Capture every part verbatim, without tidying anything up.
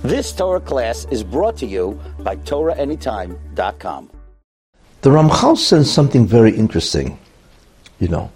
This Torah class is brought to you by Torah Anytime dot com. The Ramchal says something very interesting, you know.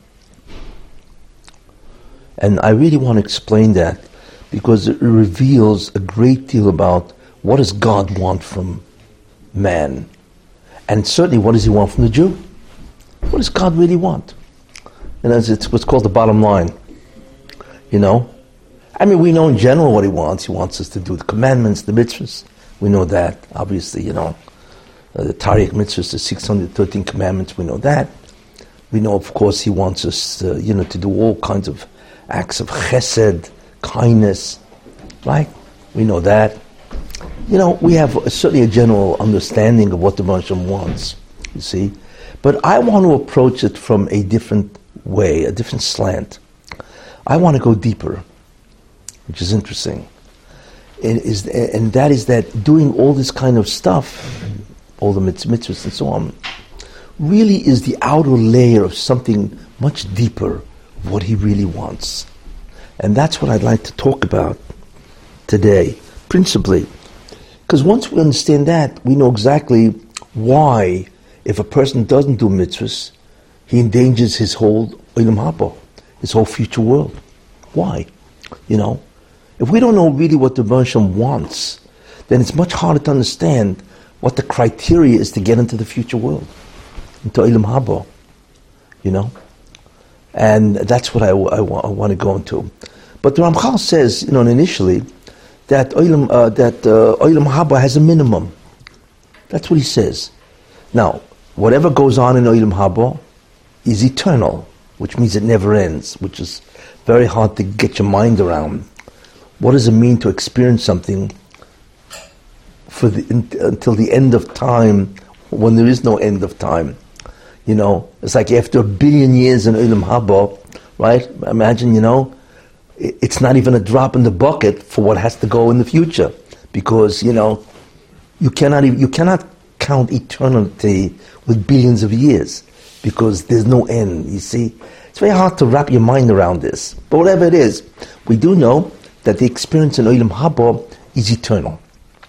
And I really want to explain that because it reveals a great deal about what does God want from man. And certainly what does he want from the Jew? What does God really want? And as it's what's called the bottom line, you know. I mean, we know in general what he wants. He wants us to do the commandments, the mitzvahs. We know that, obviously, you know. Uh, the Tariq mitzvahs, the six hundred thirteen commandments, we know that. We know, of course, he wants us, uh, you know, to do all kinds of acts of chesed, kindness, right? We know that. You know, we have a, certainly a general understanding of what the Moshe wants, you see. But I want to approach it from a different way, a different slant. I want to go deeper, which is interesting. And, is, and that is that doing all this kind of stuff, all the mitzvahs and so on, really is the outer layer of something much deeper of what he really wants. And that's what I'd like to talk about today, principally. Because once we understand that, we know exactly why, if a person doesn't do mitzvahs, he endangers his whole olam haba, his whole future world. Why? You know? If we don't know really what the Moshe wants, then it's much harder to understand what the criteria is to get into the future world, into olam haba, you know? And that's what I, I, I want to go into. But the Ramchal says, you know, initially, that olam, uh, that uh, olam haba has a minimum. That's what he says. Now, whatever goes on in olam haba is eternal, which means it never ends, which is very hard to get your mind around. What does it mean to experience something for the, in, until the end of time, when there is no end of time? You know, it's like after a billion years in olam haba, right? Imagine, you know, it's not even a drop in the bucket for what has to go in the future, because, you know, you cannot even, you cannot count eternity with billions of years, because there's no end, you see. It's very hard to wrap your mind around this. But whatever it is, we do know that the experience in olam haba is eternal.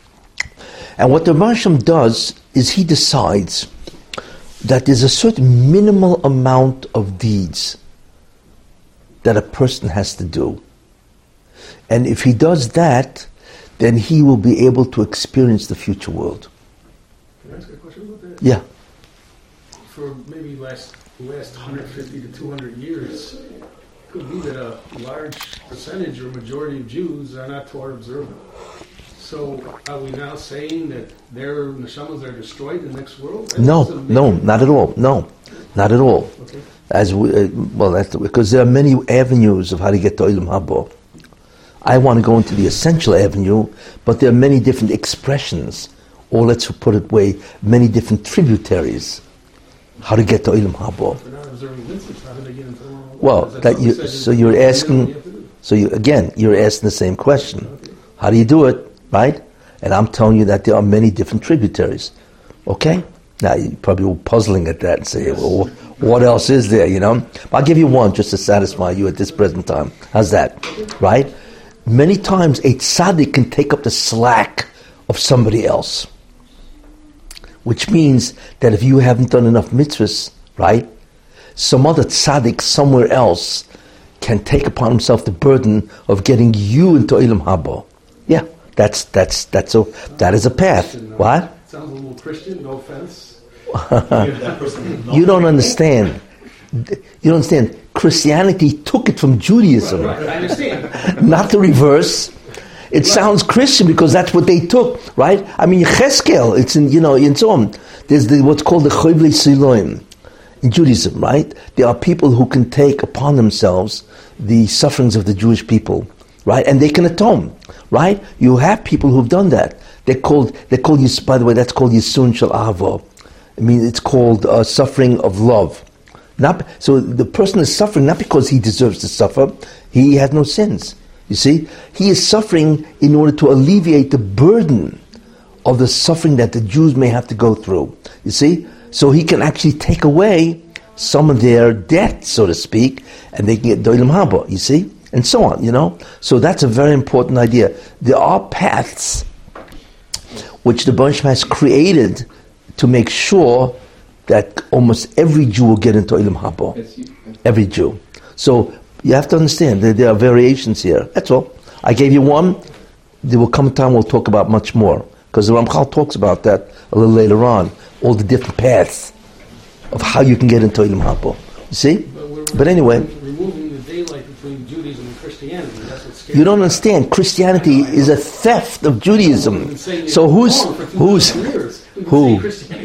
And what the Moshe does is he decides that there's a certain minimal amount of deeds that a person has to do. And if he does that, then he will be able to experience the future world. Can I ask a question about that? Yeah. For maybe last the last one hundred fifty to two hundred years, it could be that a large percentage or majority of Jews are not Torah observant. So are we now saying that their neshamas are destroyed in the next world? That No, no, not at all. No, not at all. Okay. As we, uh, well, that's because there are many avenues of how to get to olam haba. I want to go into the essential avenue, but there are many different expressions, or let's put it way, many different tributaries, how to get to olam haba. If they're not observing mitzvahs, how do they get into olam haba? Well, That's that what you, said so in- you're in the asking, middle you have to do. so you again, you're asking the same question. Okay. How do you do it, right? And I'm telling you that there are many different tributaries. Okay? Now, you're probably puzzling at that and say, well, what else is there, you know? I'll give you one just to satisfy you at this present time. How's that? Right? Many times a tzaddik can take up the slack of somebody else. Which means that if you haven't done enough mitzvahs, right, some other tzaddik somewhere else can take upon himself the burden of getting you into olam haba. Yeah, that's that's that's a that is a path. What? Sounds a little Christian, no offense. You don't understand. You don't understand. Christianity took it from Judaism, Right, I understand. not the reverse. It sounds Christian because that's what they took, right? I mean, Cheskel, it's in, you know, in so on. There's the, what's called the Chovlei Siloim in Judaism, right? There are people who can take upon themselves the sufferings of the Jewish people, right? And they can atone, right? You have people who've done that. They're called, they're called, by the way, that's called Yisun Shel Ahava. I mean, it's called uh, suffering of love. Not, so the person is suffering not because he deserves to suffer. He has no sins. You see? He is suffering in order to alleviate the burden of the suffering that the Jews may have to go through. You see? So he can actually take away some of their debt, so to speak, and they can get Doilam Haba, you see? And so on, you know? So that's a very important idea. There are paths which the Baruch has created to make sure that almost every Jew will get into Olam Haba. Every Jew. So you have to understand that there are variations here. That's all. I gave you one. There will come a time we'll talk about much more, because the Ramchal talks about that a little later on, all the different paths of how you can get into Olam Haba. You see? But, but anyway, removing the daylight between Judaism and Christianity. That's what's scary. You don't understand. Christianity is a theft of Judaism. So who's who's who?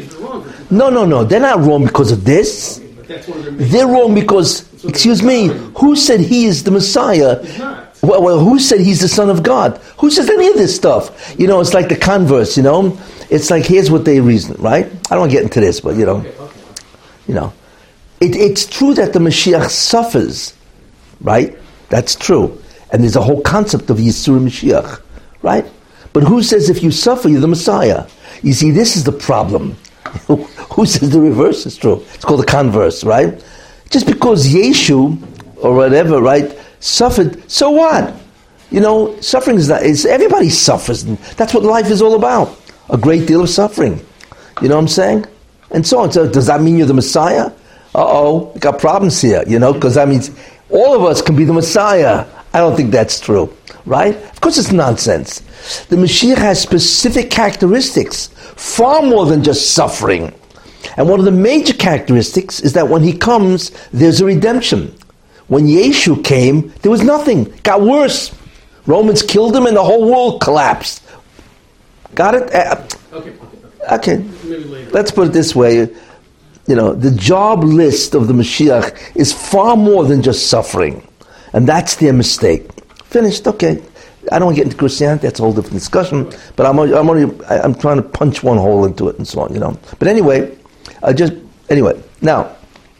No, no, no. They're not wrong because of this. They're wrong because, excuse me, who said he is the Messiah? Well, well, who said he's the Son of God? Who says any of this stuff? You know, it's like the converse, you know? It's like, here's what they reason, right? I don't want to get into this, but, you know, you know. It, it's true that the Mashiach suffers, right? That's true. And there's a whole concept of Yisur Mashiach, right? But who says if you suffer, you're the Messiah? You see, this is the problem. Who says the reverse is true? It's called the converse, right? Just because Yeshu, or whatever, right, suffered, so what? You know, suffering is not, it's, everybody suffers, and that's what life is all about. A great deal of suffering. You know what I'm saying? And so on. So does that mean you're the Messiah? Uh-oh, we got problems here, you know, because that means all of us can be the Messiah. I don't think that's true, right? Of course it's nonsense. The Mashiach has specific characteristics, far more than just suffering. And one of the major characteristics is that when he comes, there's a redemption. When Yeshu came, there was nothing. It got worse. Romans killed him and the whole world collapsed. Got it? Uh, okay, okay. Okay. Let's put it this way. You know, the job list of the Mashiach is far more than just suffering. And that's their mistake. Finished, okay. I don't want to get into Christianity, that's a whole different discussion. But I'm, I'm, only, I'm trying to punch one hole into it and so on, you know. But anyway, I just, anyway, now,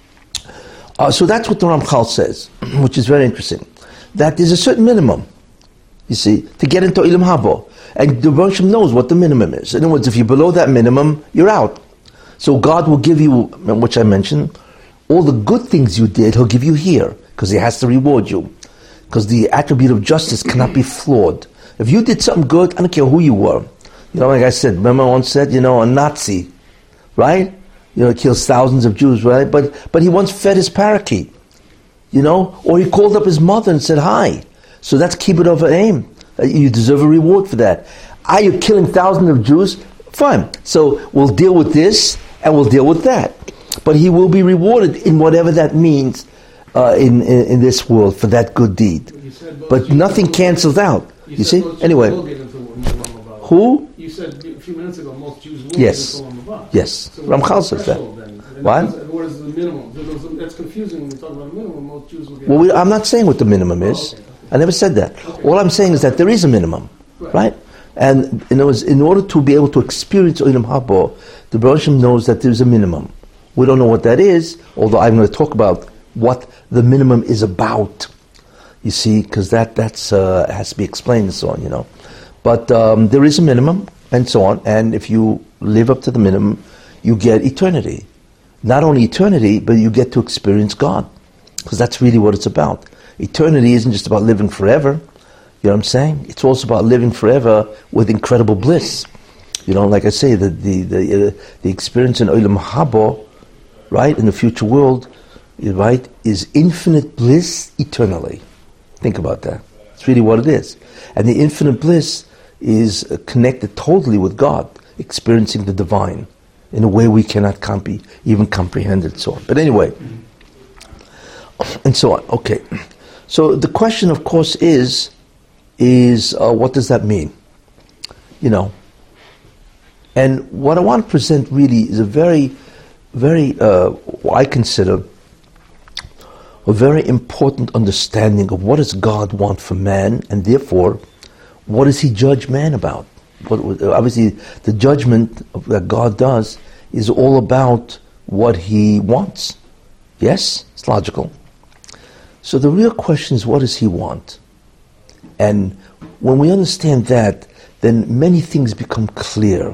uh, so that's what the Ramchal says, which is very interesting. That there's a certain minimum, you see, to get into Olam Haba. And the Baruch knows what the minimum is. In other words, if you're below that minimum, you're out. So God will give you, which I mentioned, all the good things you did, He'll give you here, because He has to reward you. Because the attribute of justice cannot be flawed. If you did something good, I don't care who you were. You know, like I said, remember I once said, you know, a Nazi, right? You know, kills thousands of Jews, right? But but he once fed his parakeet, you know? Or he called up his mother and said hi. So that's kibbud of aim. You deserve a reward for that. Are you killing thousands of Jews? Fine. So we'll deal with this and we'll deal with that. But he will be rewarded in whatever that means uh, in, in in this world for that good deed. But nothing cancels out. You, you see? Anyway. Who? You said a few minutes ago most Jews will yes. get into Olam Haba. Yes. So Ramchal says that. What? What is the minimum? That's confusing when we talk about a minimum. Most Jews will get Well, we, I'm not saying what the minimum is. Oh, okay. I never said that. Okay. All I'm saying is that there is a minimum, right? right? And in other words, in order to be able to experience Olam Haba, the Baruch Hashem knows that there is a minimum. We don't know what that is, although I'm going to talk about what the minimum is about. You see, because that that's uh, has to be explained and so on, you know. But um, there is a minimum and so on, and if you live up to the minimum, you get eternity. Not only eternity, but you get to experience God, because that's really what it's about. Eternity isn't just about living forever. You know what I'm saying? It's also about living forever with incredible bliss. You know, like I say, the the the, uh, the experience in Olam Haba, right, in the future world, right, is infinite bliss eternally. Think about that. It's really what it is. And the infinite bliss is uh, connected totally with God, experiencing the divine in a way we cannot comp- even comprehend it, so on. But anyway, and so on. Okay. So the question, of course, is, is uh, what does that mean? You know. And what I want to present really is a very, very, uh, I consider, a very important understanding of what does God want from man, and therefore, what does He judge man about? What, obviously, the judgment of, that God does is all about what He wants. Yes? It's logical. So the real question is, what does He want? And when we understand that, then many things become clear.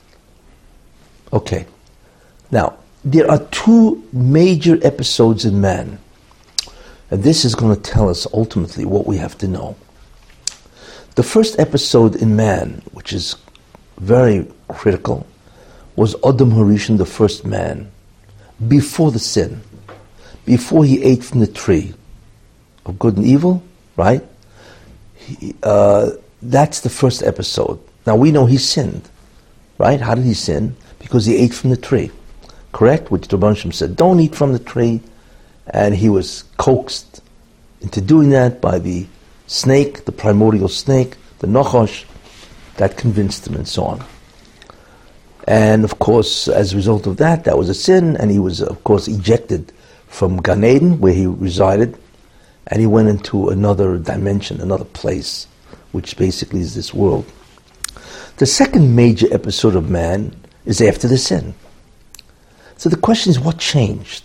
Okay. Now, there are two major episodes in man. And this is going to tell us ultimately what we have to know. The first episode in man, which is very critical, was Adam Harishon, the first man, before the sin, before he ate from the tree of good and evil, right? He, uh, that's the first episode. Now we know he sinned, right? How did he sin? Because he ate from the tree, correct? Which the Rebbe Shem said, don't eat from the tree. And he was coaxed into doing that by the snake, the primordial snake, the Nachash, that convinced him and so on. And of course, as a result of that, that was a sin, and he was, of course, ejected from Gan Eden, where he resided, and he went into another dimension, another place, which basically is this world. The second major episode of man is after the sin. So the question is, what changed?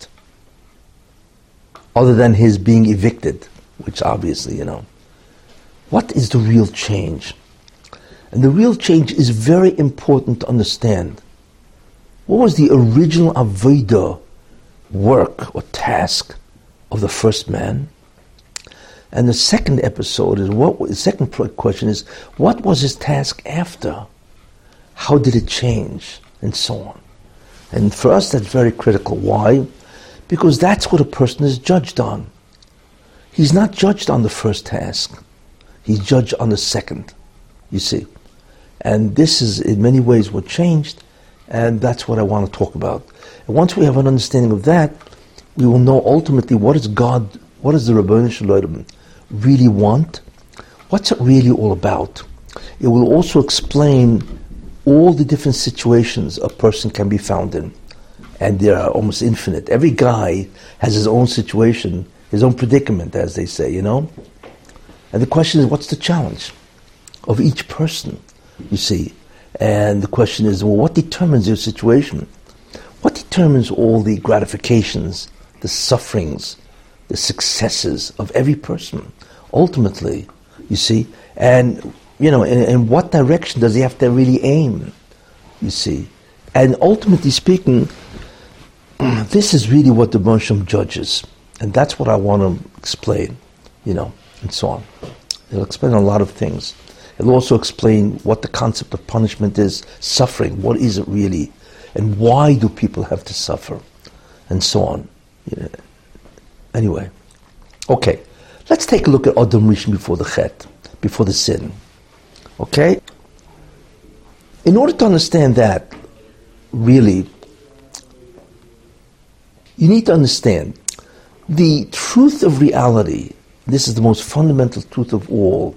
Other than his being evicted, which obviously, you know. What is the real change? And the real change is very important to understand. What was the original avodah, work or task of the first man? And the second episode is what? The second question is, what was his task after? How did it change? And so on. And for us, that's very critical. Why? Because that's what a person is judged on. He's not judged on the first task. He's judged on the second, you see. And this is in many ways what changed, and that's what I want to talk about. And once we have an understanding of that, we will know ultimately what is God, what does the Ribbono Shel Olam really want? What's it really all about? It will also explain all the different situations a person can be found in. And they are almost infinite. Every guy has his own situation, his own predicament, as they say, you know? And the question is, what's the challenge of each person, you see? And the question is, well, what determines your situation? What determines all the gratifications, the sufferings, the successes of every person, ultimately, you see? And, you know, in, in what direction does he have to really aim, you see? And ultimately speaking, this is really what the Rebbe Shem judges. And that's what I want to explain, you know, and so on. It'll explain a lot of things. It'll also explain what the concept of punishment is, suffering, what is it really, and why do people have to suffer, and so on. You know. Anyway, okay, let's take a look at Adam Rishon before the Chet, before the sin. Okay? In order to understand that, really, you need to understand the truth of reality. This is the most fundamental truth of all,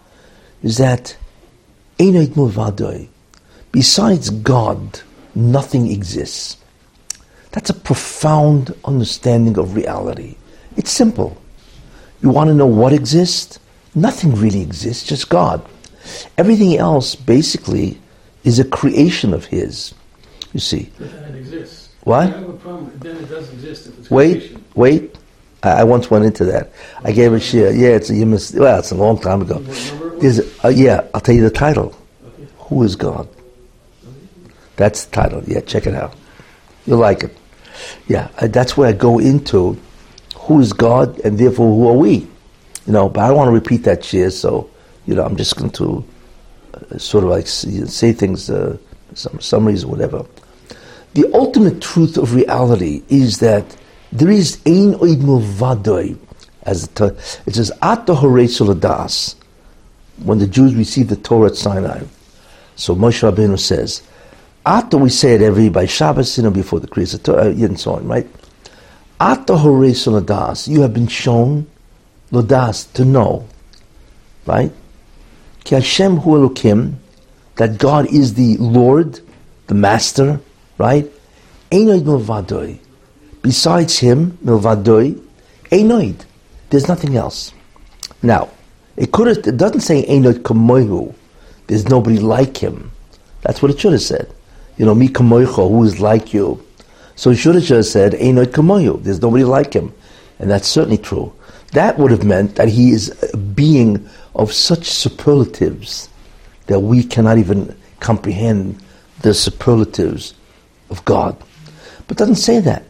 is that Einoid Mulvadoi, besides God, nothing exists. That's a profound understanding of reality. It's simple. You want to know what exists? Nothing really exists, just God. Everything else, basically, is a creation of His, you see. But then it exists. What? I have a problem. Then it does exist if it's Wait, creation. wait. I, I once went into that. I gave a share. Yeah, it's a, you must, well, it's a long time ago. What number it was? There's a, uh, yeah, I'll tell you the title. Okay. Who is God? That's the title. Yeah, check it out. You'll like it. Yeah, uh, that's where I go into who is God and therefore who are we. You know, but I don't want to repeat that share, so, you know, I'm just going to uh, sort of like say, say things, uh, some summaries or whatever. The ultimate truth of reality is that there is ein oid milvadoi, as it, it says, at the Horei Soladas, when the Jews received the Torah at Sinai. So Moshe Rabbeinu says, after we say it every by Shabbos, you know, before the Kriyas Torah, and so on, right? At the Horei Soladas, you have been shown Lodas, to know, right? Ki Hashem hu Elokim, that God is the Lord, the Master, right? Einoid milvadoi. Besides Him, milvadoi, einoid. There's nothing else. Now, it could have, it doesn't say einoid kamoihu. There's nobody like Him. That's what it should have said. You know, mi kamoicho, who is like you. So it should have just said einoid kamoihu. There's nobody like Him. And that's certainly true. That would have meant that He is a being of such superlatives that we cannot even comprehend the superlatives of God. But it doesn't say that.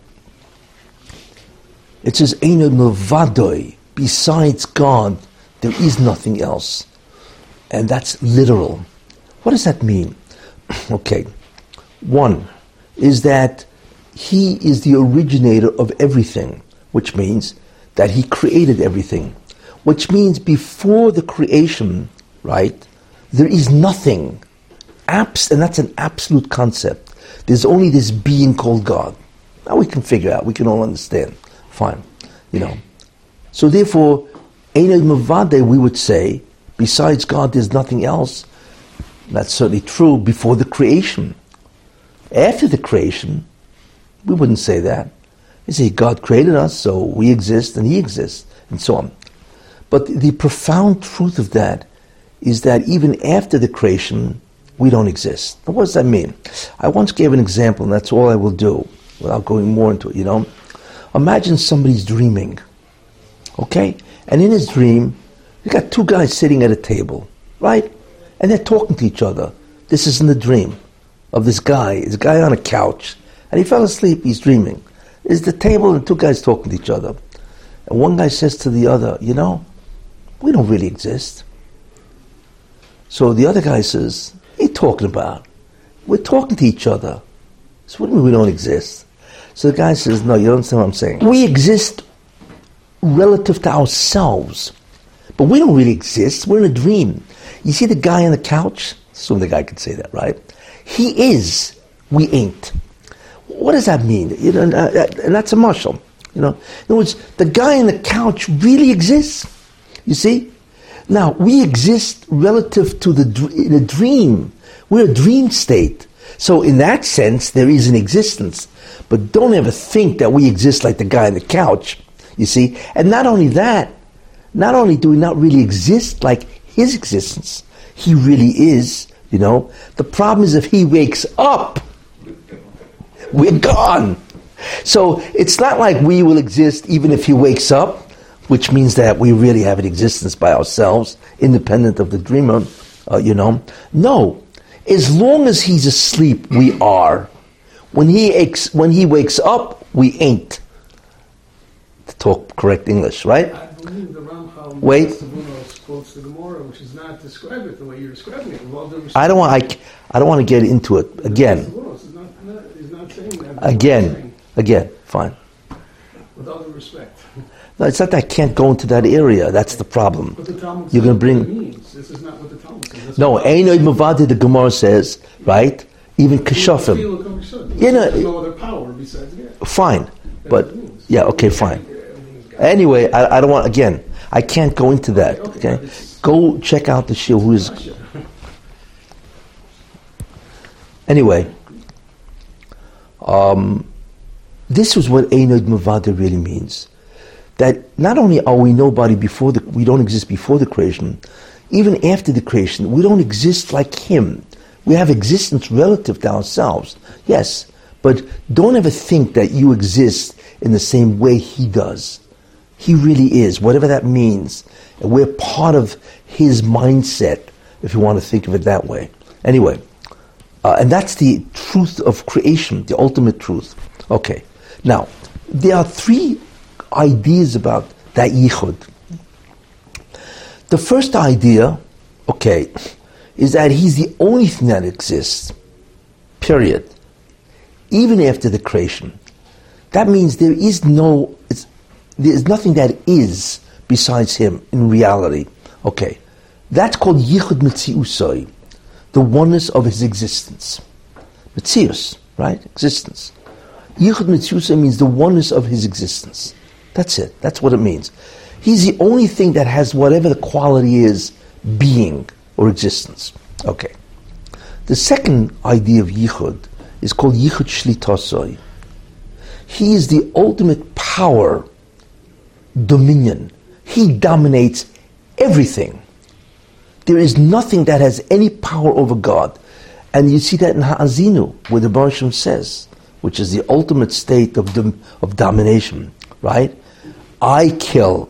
It says, Eino milvadoi, besides God, there is nothing else. And that's literal. What does that mean? Okay. One is that he is the originator of everything, which means that he created everything, which means before the creation, right, there is nothing. Abs- and that's an absolute concept. There's only this being called God. Now we can figure out, we can all understand. Fine. You know. So therefore, Einod Mavade, we would say, besides God, there's nothing else. That's certainly true before the creation. After the creation, we wouldn't say that. We say God created us, so we exist and he exists, and so on. But the profound truth of that is that even after the creation, we don't exist. Now, what does that mean? I once gave an example, and that's all I will do, without going more into it, you know. Imagine somebody's dreaming, okay? And in his dream, you got two guys sitting at a table, right? And they're talking to each other. This is in the dream of this guy. This guy on a couch, and he fell asleep, he's dreaming. There's the table and two guys talking to each other. And one guy says to the other, you know, we don't really exist. So the other guy says, what are you talking about? We're talking to each other. So what do you mean we don't exist? So the guy says, no, you don't understand what I'm saying. We exist relative to ourselves, but we don't really exist. We're in a dream. You see the guy on the couch? Assume the guy could say that, right? He is, we ain't. What does that mean? You know, and that's a mashal. You know, in other words, the guy on the couch really exists. You see? Now, we exist relative to the in a dream. We're a dream state. So in that sense, there is an existence. But don't ever think that we exist like the guy on the couch, you see? And not only that, not only do we not really exist like his existence, he really is, you know? The problem is if he wakes up, we're gone. So it's not like we will exist even if he wakes up, which means that we really have an existence by ourselves, independent of the dreamer, uh, you know. No. As long as he's asleep, we are. When he ex- when he wakes up, we ain't. To talk correct English, right? I believe the Ramchal Wait. quotes the Gemara, which is not describe it the way you're describing it. Well, I don't want. I, I don't want to get into it again. He's not, not, he's not saying that. Again, again, fine. With all due respect. No, it's not that I can't go into that area. That's the problem. But the Talmud You're going to says what it bring. means. This is not what the Talmud says. That's No, what Einod Mavadi, the Gemara says, right? Even Keshafim. Yeah, You know, there's no other power besides that. Fine, but That's what it means. yeah, okay, fine. Anyway, I, I don't want. Again, I can't go into that. Okay, go check out the shir who is. Anyway, um, this was what Einod Mavadi really means. That not only are we nobody before the, we don't exist before the creation, even after the creation, we don't exist like him. We have existence relative to ourselves, yes, but don't ever think that you exist in the same way he does. He really is, whatever that means. And we're part of his mindset, if you want to think of it that way. Anyway, uh, and that's the truth of creation, the ultimate truth. Okay, now, there are three ideas about that yichud. The first idea, okay, is that he's the only thing that exists, period. Even after the creation. That means there is no, it's, there is nothing that is besides him in reality. Okay, that's called yichud metziusoi, the oneness of his existence. Metzius, right? Existence. Yichud metziusoi means the oneness of his existence. That's it. That's what it means. He's the only thing that has whatever the quality is, being or existence. Okay. The second idea of yichud is called yichud shlitasoi. He is the ultimate power, dominion. He dominates everything. There is nothing that has any power over God. And you see that in Ha'azinu, where the Baruch Shem says, which is the ultimate state of dom- of domination, right? I kill,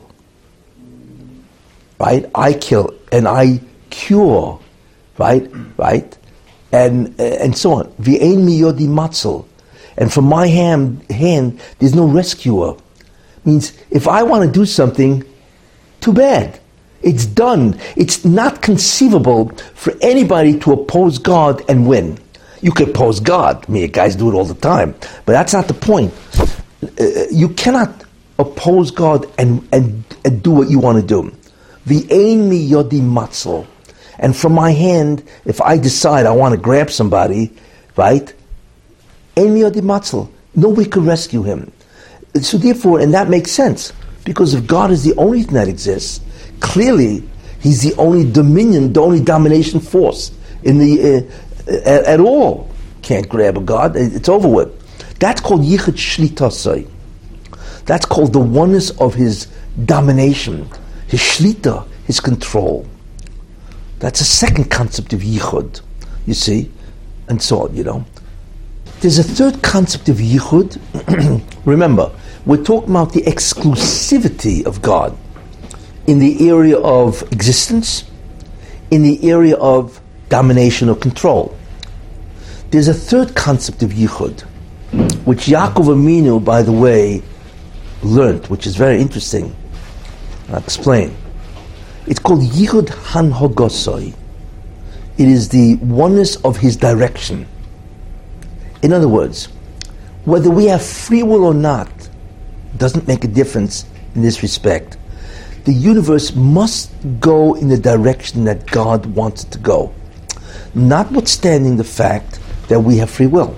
right? I kill and I cure, right? Right? And and so on. V'ein miyodi matzel. And from my hand, hand, there's no rescuer. Means if I want to do something, too bad. It's done. It's not conceivable for anybody to oppose God and win. You can oppose God. I mean, guys do it all the time. But that's not the point. Uh, you cannot oppose God and, and, and do what you want to do. V'ein mi yodi matzlo. And from my hand, if I decide I want to grab somebody, right? Ein mi yodi matzlo. Nobody could rescue him. So therefore, and that makes sense. Because if God is the only thing that exists, clearly He's the only dominion, the only domination force in the uh, at, at all. Can't grab a God. It's over with. That's called yichud shlitasai. That's called the oneness of His domination, His shlita, His control. That's a second concept of yichud, you see, and so on, you know. There's a third concept of yichud. Remember, we're talking about the exclusivity of God in the area of existence, in the area of domination or control. There's a third concept of yichud, which Yaakov Aminu, by the way, learned, which is very interesting. I'll explain. It's called yichud hanhagosoi. It is the oneness of His direction. In other words, whether we have free will or not doesn't make a difference in this respect. The universe must go in the direction that God wants it to go, notwithstanding the fact that we have free will.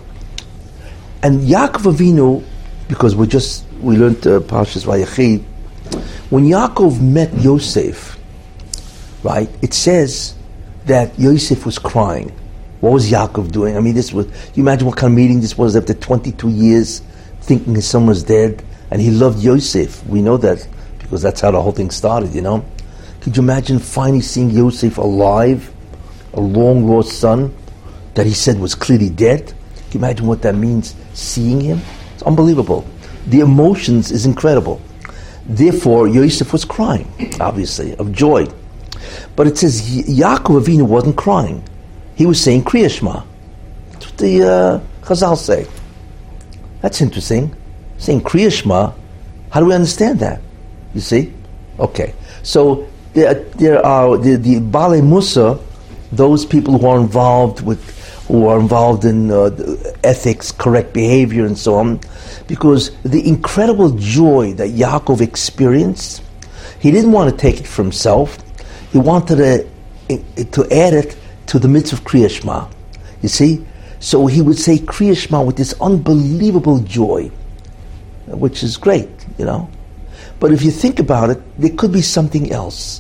And Yaakov Avinu, because we just we learned uh, Parshas Vayachid, when Yaakov met Yosef, right? It says that Yosef was crying. What was Yaakov doing? I mean, this was. You imagine what kind of meeting this was after twenty-two years, thinking his son was dead, and he loved Yosef. We know that because that's how the whole thing started. You know, could you imagine finally seeing Yosef alive, a long lost son that he said was clearly dead? Can you imagine what that means? Seeing him, it's unbelievable. The emotions is incredible. Therefore, Yosef was crying, obviously, of joy. But it says Yaakov Avinu wasn't crying. He was saying Kriya Shema. That's what the uh, Chazal say. That's interesting. Saying Kriya Shema, how do we understand that? You see? Okay. So there, there are the, the Balei Musa, those people who are involved with, who are involved in uh, ethics, correct behavior, and so on, because the incredible joy that Yaakov experienced, he didn't want to take it for himself. He wanted to, to add it to the mitzvah of Kriya Shema. You see? So he would say Kriya Shema with this unbelievable joy, which is great, you know. But if you think about it, there could be something else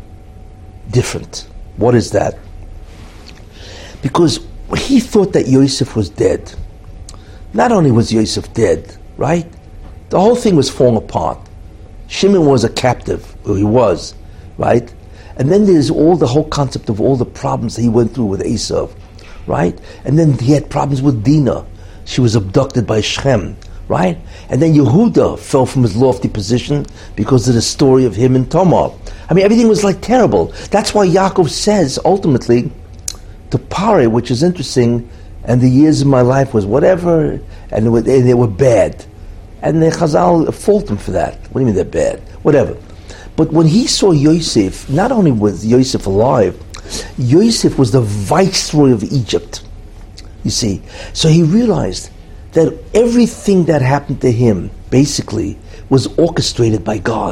different. What is that? Because he thought that Yosef was dead. Not only was Yosef dead, right? The whole thing was falling apart. Shimon was a captive, or he was, right? And then there's all the whole concept of all the problems that he went through with Esav, right? And then he had problems with Dinah. She was abducted by Shechem, right? And then Yehuda fell from his lofty position because of the story of him and Tamar. I mean, everything was like terrible. That's why Yaakov says, ultimately, to Pare, which is interesting, and the years of my life was whatever, and they were, they were bad. And the Chazal fault him for that. What do you mean they're bad? Whatever. But when he saw Yosef, not only was Yosef alive, Yosef was the viceroy of Egypt. You see, so he realized that everything that happened to him, basically, was orchestrated by God.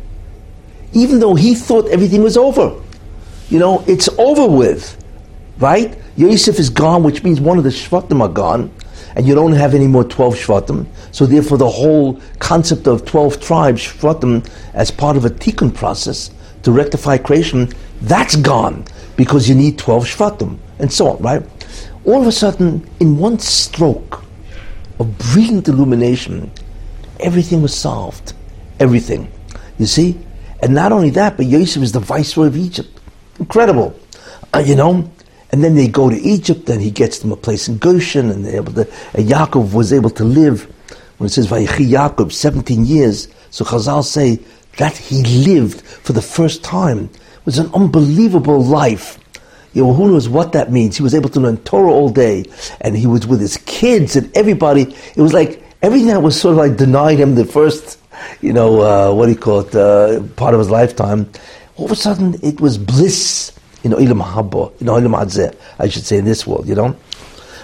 Even though he thought everything was over. You know, it's over with, right? Yosef is gone, which means one of the Shvatim are gone, and you don't have any more twelve Shvatim. So therefore the whole concept of twelve tribes, Shvatim, as part of a tikkun process to rectify creation, that's gone, because you need twelve Shvatim, and so on, right? All of a sudden, in one stroke of brilliant illumination, everything was solved. Everything. You see? And not only that, but Yosef is the viceroy of Egypt. Incredible. Uh, you know? And then they go to Egypt, and he gets them a place in Goshen, and they're able to, and Yaakov was able to live, when it says Vayechi Yaakov, seventeen years, so Chazal say that he lived for the first time. It was an unbelievable life. You know, who knows what that means? He was able to learn Torah all day, and he was with his kids and everybody. It was like everything that was sort of like denied him the first, you know, uh, what do you call it, uh, part of his lifetime. All of a sudden, it was bliss. You know, Ilam Habba, you know, Ilam Hazeh, I should say, in this world, you know.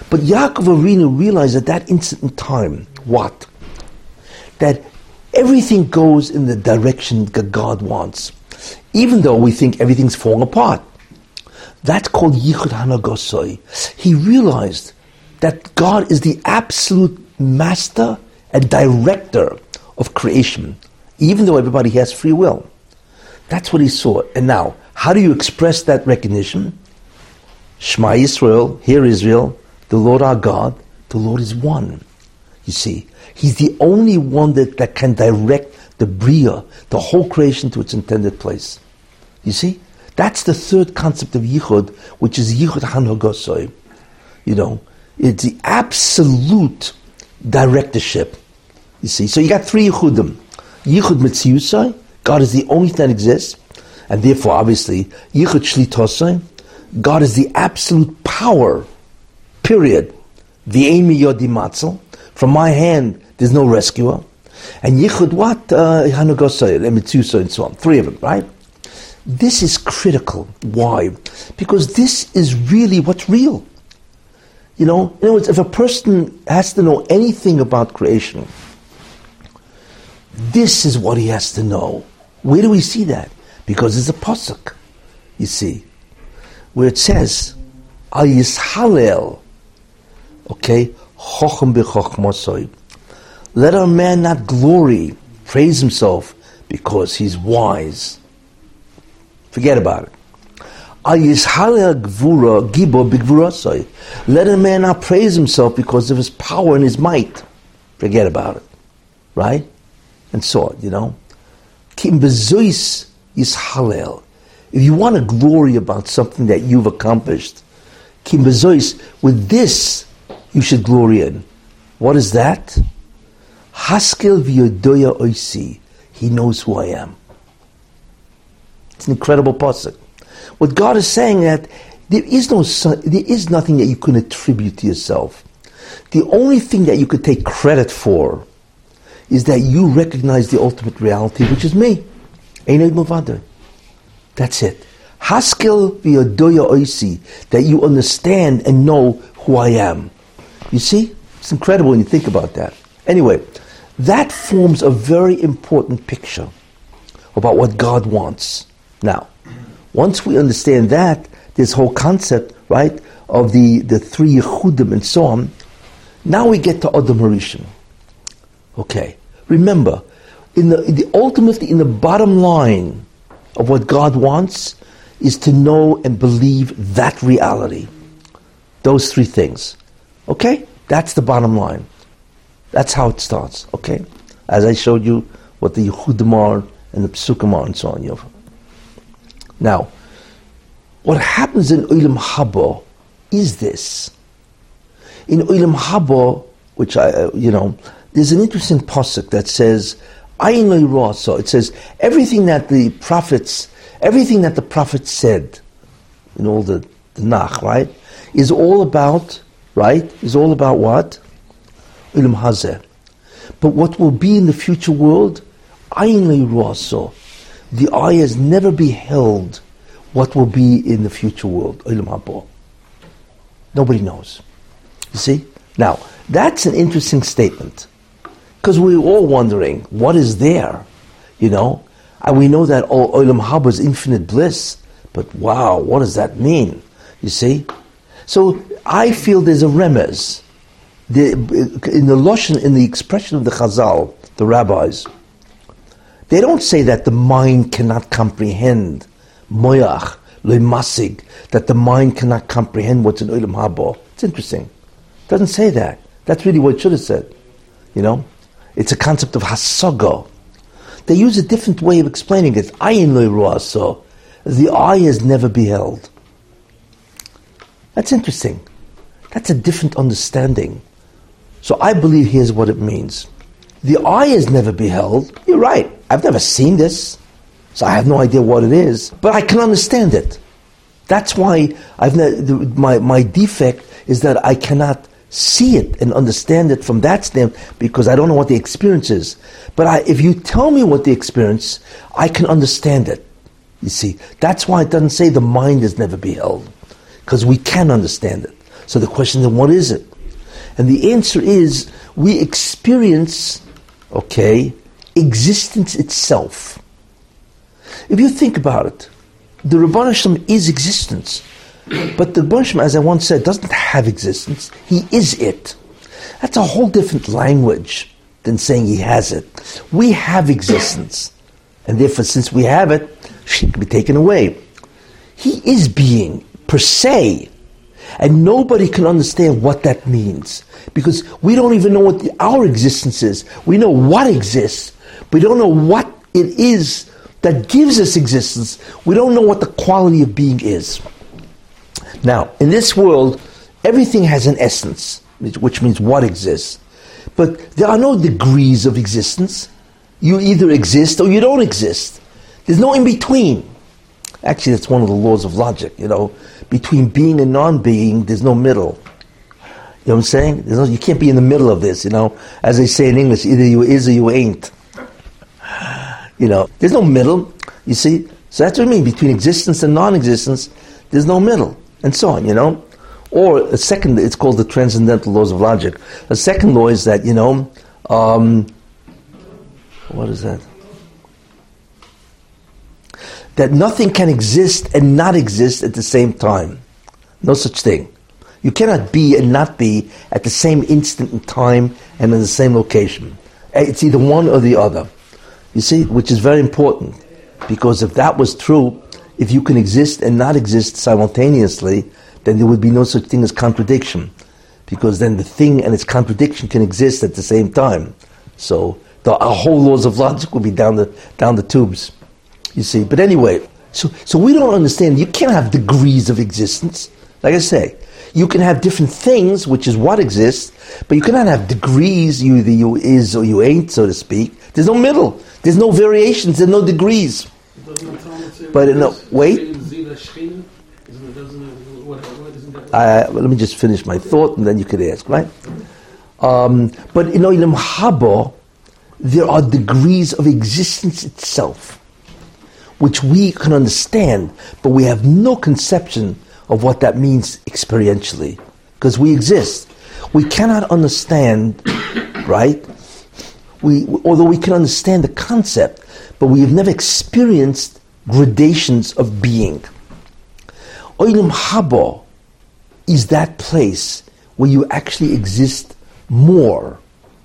But Yaakov Avinu realized at that instant in time, what? That everything goes in the direction that God wants, even though we think everything's falling apart. That's called Yichud Hanagosoi. He realized that God is the absolute master and director of creation, even though everybody has free will. That's what he saw. And now, how do you express that recognition? Shema Yisrael, hear Israel, the Lord our God, the Lord is one. You see, He's the only one that, that can direct the Bria, the whole creation, to its intended place. You see? That's the third concept of Yichud, which is Yichud Hanagosoi. You know, it's the absolute directorship. You see? So you got three Yichudim. Yichud Mitziyusai, God is the only thing that exists, and therefore, obviously, Yichud Shlitosai, God is the absolute power, period. V'ein mi yodi matzel, from my hand, there's no rescuer. And Yichud what? Hanagosai, Mitziyusai, and so on. Three of them, right? This is critical. Why? Because this is really what's real. You know, in other words, if a person has to know anything about creation, this is what he has to know. Where do we see that? Because there's a pasuk, you see, where it says, Al Yishalel, okay, Chochem b'chochmosoi. Let a man not glory, praise himself, because he's wise. Forget about it. Al Yishalel gvura gibo b'gvurasoi. Let a man not praise himself because of his power and his might. Forget about it. Right? And so on, you know. Kim bezois yishalel. If you want to glory about something that you've accomplished, kim bezois, with this you should glory in. What is that? Haskel v'yodoya oisi. He knows who I am. It's an incredible pasuk. What God is saying that there is no, there is nothing that you can attribute to yourself. The only thing that you could take credit for is that you recognize the ultimate reality, which is me. Einod Mavada. That's it. Haskel v'yodoya oisi, that you understand and know who I am. You see? It's incredible when you think about that. Anyway, that forms a very important picture about what God wants. Now, once we understand that, this whole concept, right, of the, the three Yechudim and so on, now we get to Adam Harishon. Okay. Remember, in the, in the ultimately, in the bottom line of what God wants is to know and believe that reality. Those three things. Okay? That's the bottom line. That's how it starts. Okay? As I showed you what the Yechudim are and the Psukim are and so on. Now, what happens in Olam Haba is this. In Olam Haba, which I, uh, you know, there's an interesting pasuk that says, Ayin lo yirah. So it says, everything that the prophets, everything that the prophets said, in all the, the Nach, right, is all about, right, is all about what? Olam Hazeh. But what will be in the future world, Ayin lo yirah. So the eye has never beheld what will be in the future world, Olam Haba. Nobody knows. You see? Now, that's an interesting statement. Because we're all wondering, what is there? You know? And we know that oh, Olam Haba is infinite bliss. But wow, what does that mean? You see? So, I feel there's a remez. The, in the Loshen, in the expression of the Chazal, the rabbis, they don't say that the mind cannot comprehend moyach, lemasig, that the mind cannot comprehend what's in Olam Haba. It's interesting. It doesn't say that. That's really what it should have said. You know? It's a concept of hasaga. They use a different way of explaining it. Ayin lo yirah, so the eye has never beheld. That's interesting. That's a different understanding. So I believe here's what it means. The eye has never beheld. You're right. I've never seen this, so I have no idea what it is. But I can understand it. That's why I've ne- the, my my defect is that I cannot see it and understand it from that standpoint because I don't know what the experience is. But I, if you tell me what the experience, I can understand it. You see, that's why it doesn't say the mind has never beheld, because we can understand it. So the question then, what is it? And the answer is, we experience, okay, existence itself. If you think about it, the Rebbeinu Shalom is existence. But the Rebbeinu Shalom, as I once said, doesn't have existence. He is it. That's a whole different language than saying he has it. We have existence. And therefore, since we have it, she can be taken away. He is being, per se. And nobody can understand what that means. Because we don't even know what the, our existence is. We know what exists. But we don't know what it is that gives us existence. We don't know what the quality of being is. Now, in this world, everything has an essence, which means what exists. But there are no degrees of existence. You either exist or you don't exist. There's no in-between. Actually, that's one of the laws of logic, you know. Between being and non-being, there's no middle. You know what I'm saying? There's no, you can't be in the middle of this, you know. As they say in English, either you is or you ain't. You know, there's no middle, you see. So that's what I mean. Between existence and non-existence, there's no middle, and so on, you know. Or a second, it's called the transcendental laws of logic. A second law is that, you know, um, what is that? That nothing can exist and not exist at the same time. No such thing. You cannot be and not be at the same instant in time and in the same location. It's either one or the other. You see, which is very important. Because if that was true, if you can exist and not exist simultaneously, then there would be no such thing as contradiction. Because then the thing and its contradiction can exist at the same time. So the our whole laws of logic will be down the down the tubes. You see, but anyway, so so we don't understand. You can't have degrees of existence. Like I say, you can have different things, which is what exists, but you cannot have degrees. You either you is or you ain't, so to speak. There's no middle. There's no variations. There's no degrees. But no, wait. Uh, well, let me just finish my thought, and then you could ask, right? Um, but in Olam Haba, there are degrees of existence itself, which we can understand, but we have no conception of what that means experientially, because we exist. We cannot understand, right? We, although we can understand the concept, but we have never experienced gradations of being. Olam Haba is that place where you actually exist more.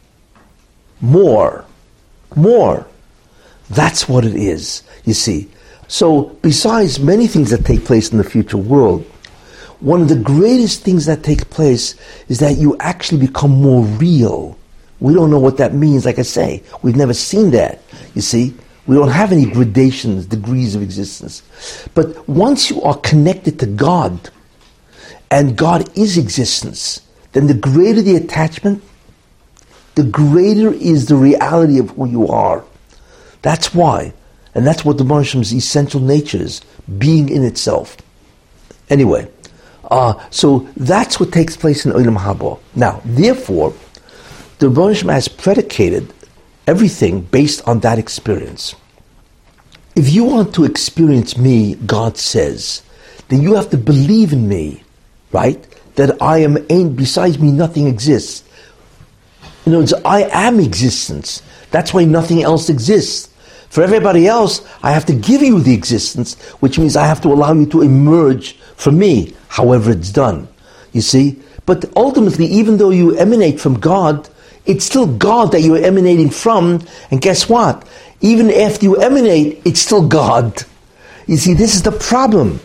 More. More. That's what it is, you see. So, besides many things that take place in the future world, one of the greatest things that take place is that you actually become more real. We don't know what that means, like I say. We've never seen that, you see. We don't have any gradations, degrees of existence. But once you are connected to God, and God is existence, then the greater the attachment, the greater is the reality of who you are. That's why. And that's what the Rebbeinu Shalom's essential nature is, being in itself. Anyway, uh, so that's what takes place in Olam Haba. Now, therefore, the Rebbeinu Shalom has predicated everything based on that experience. If you want to experience me, God says, then you have to believe in me, right? That I am, ain't, besides me nothing exists. In other words, I am existence. That's why nothing else exists. For everybody else, I have to give you the existence, which means I have to allow you to emerge from me, however it's done. You see? But ultimately, even though you emanate from God, it's still God that you're emanating from, and guess what? Even after you emanate, it's still God. You see, this is the problem.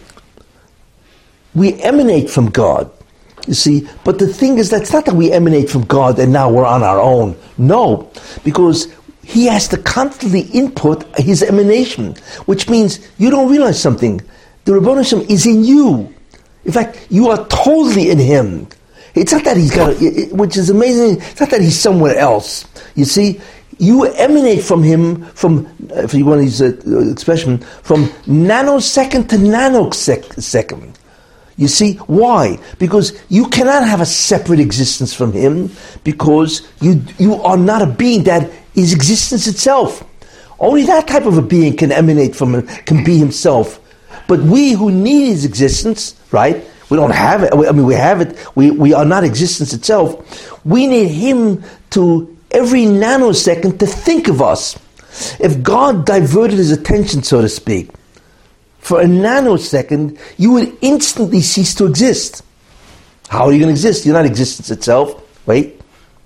We emanate from God, you see, but the thing is, that's not that we emanate from God and now we're on our own. No, because He has to constantly input His emanation, which means you don't realize something. The Rebbeinu Shalom is in you. In fact, you are totally in Him. It's not that He's got, which is amazing, it's not that He's somewhere else. You see, you emanate from Him, from, if you want to use an expression, from nanosecond to nanosecond. You see, why? Because you cannot have a separate existence from Him, because you you are not a being that is existence itself. Only that type of a being can emanate from Him, can be Himself. But we who need His existence, right, We don't have it. I mean, we have it. We, we are not existence itself. We need him to, every nanosecond, to think of us. If God diverted his attention, so to speak, for a nanosecond, you would instantly cease to exist. How are you going to exist? You're not existence itself. Wait.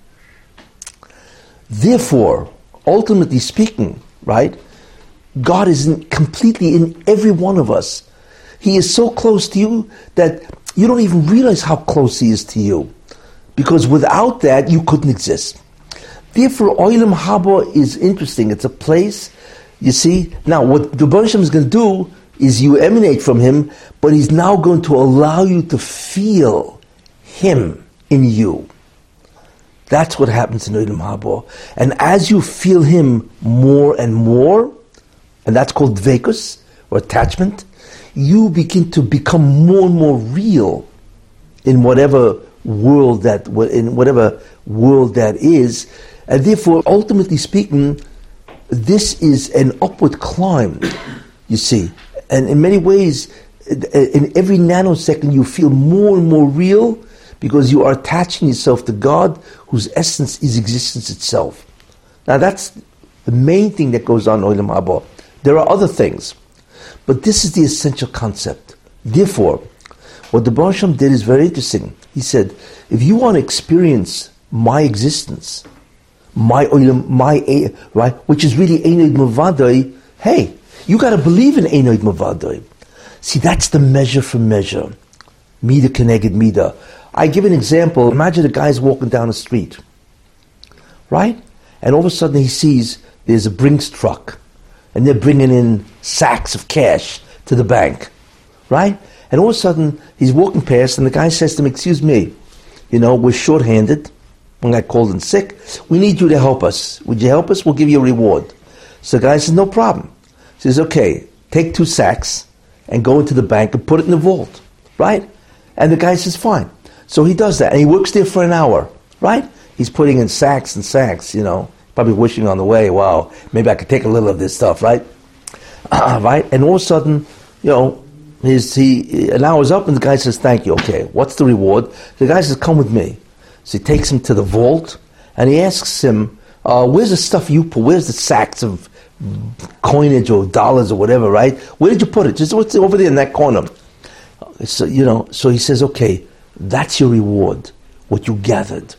Therefore, ultimately speaking, right, God is in, completely in every one of us. He is so close to you that you don't even realize how close he is to you. Because without that, you couldn't exist. Therefore, Olam Haba is interesting. It's a place, you see. Now, what the Baruch Hashem is going to do is you emanate from him, but he's now going to allow you to feel him in you. That's what happens in Olam Haba. And as you feel him more and more, and that's called dvekus, or attachment, you begin to become more and more real in whatever world that, in whatever world that is. And therefore, ultimately speaking, this is an upward climb, you see. And in many ways, in every nanosecond, you feel more and more real because you are attaching yourself to God, whose essence is existence itself. Now that's the main thing that goes on in Olam Haba. There are other things, but this is the essential concept. Therefore, what the Baruch Hashem did is very interesting. He said, if you want to experience my existence, my Olam, my, right, which is really Ein Od Milvadoi, hey, you got to believe in Ein Od Milvadoi. See, that's the measure for measure. Mida keneged mida. I give an example. Imagine a guy's walking down the street, right? And all of a sudden he sees there's a Brinks truck, and they're bringing in sacks of cash to the bank, right? And all of a sudden he's walking past, and the guy says to him, excuse me, you know, we're short-handed. One guy called in sick. We need you to help us. Would you help us? We'll give you a reward. So the guy says, no problem. He says, okay, take two sacks and go into the bank and put it in the vault, right? And the guy says, fine. So he does that, and he works there for an hour, right? He's putting in sacks and sacks, you know, probably wishing on the way, wow, maybe I could take a little of this stuff, right? Uh, right? And all of a sudden, you know, his, he, an hour's up, and the guy says, thank you, okay, what's the reward? The guy says, come with me. So he takes him to the vault, and he asks him, uh, where's the stuff you put? Where's the sacks of coinage or dollars or whatever, right? Where did you put it? Just what's over there in that corner. So, you know, so he says, okay, that's your reward, what you gathered.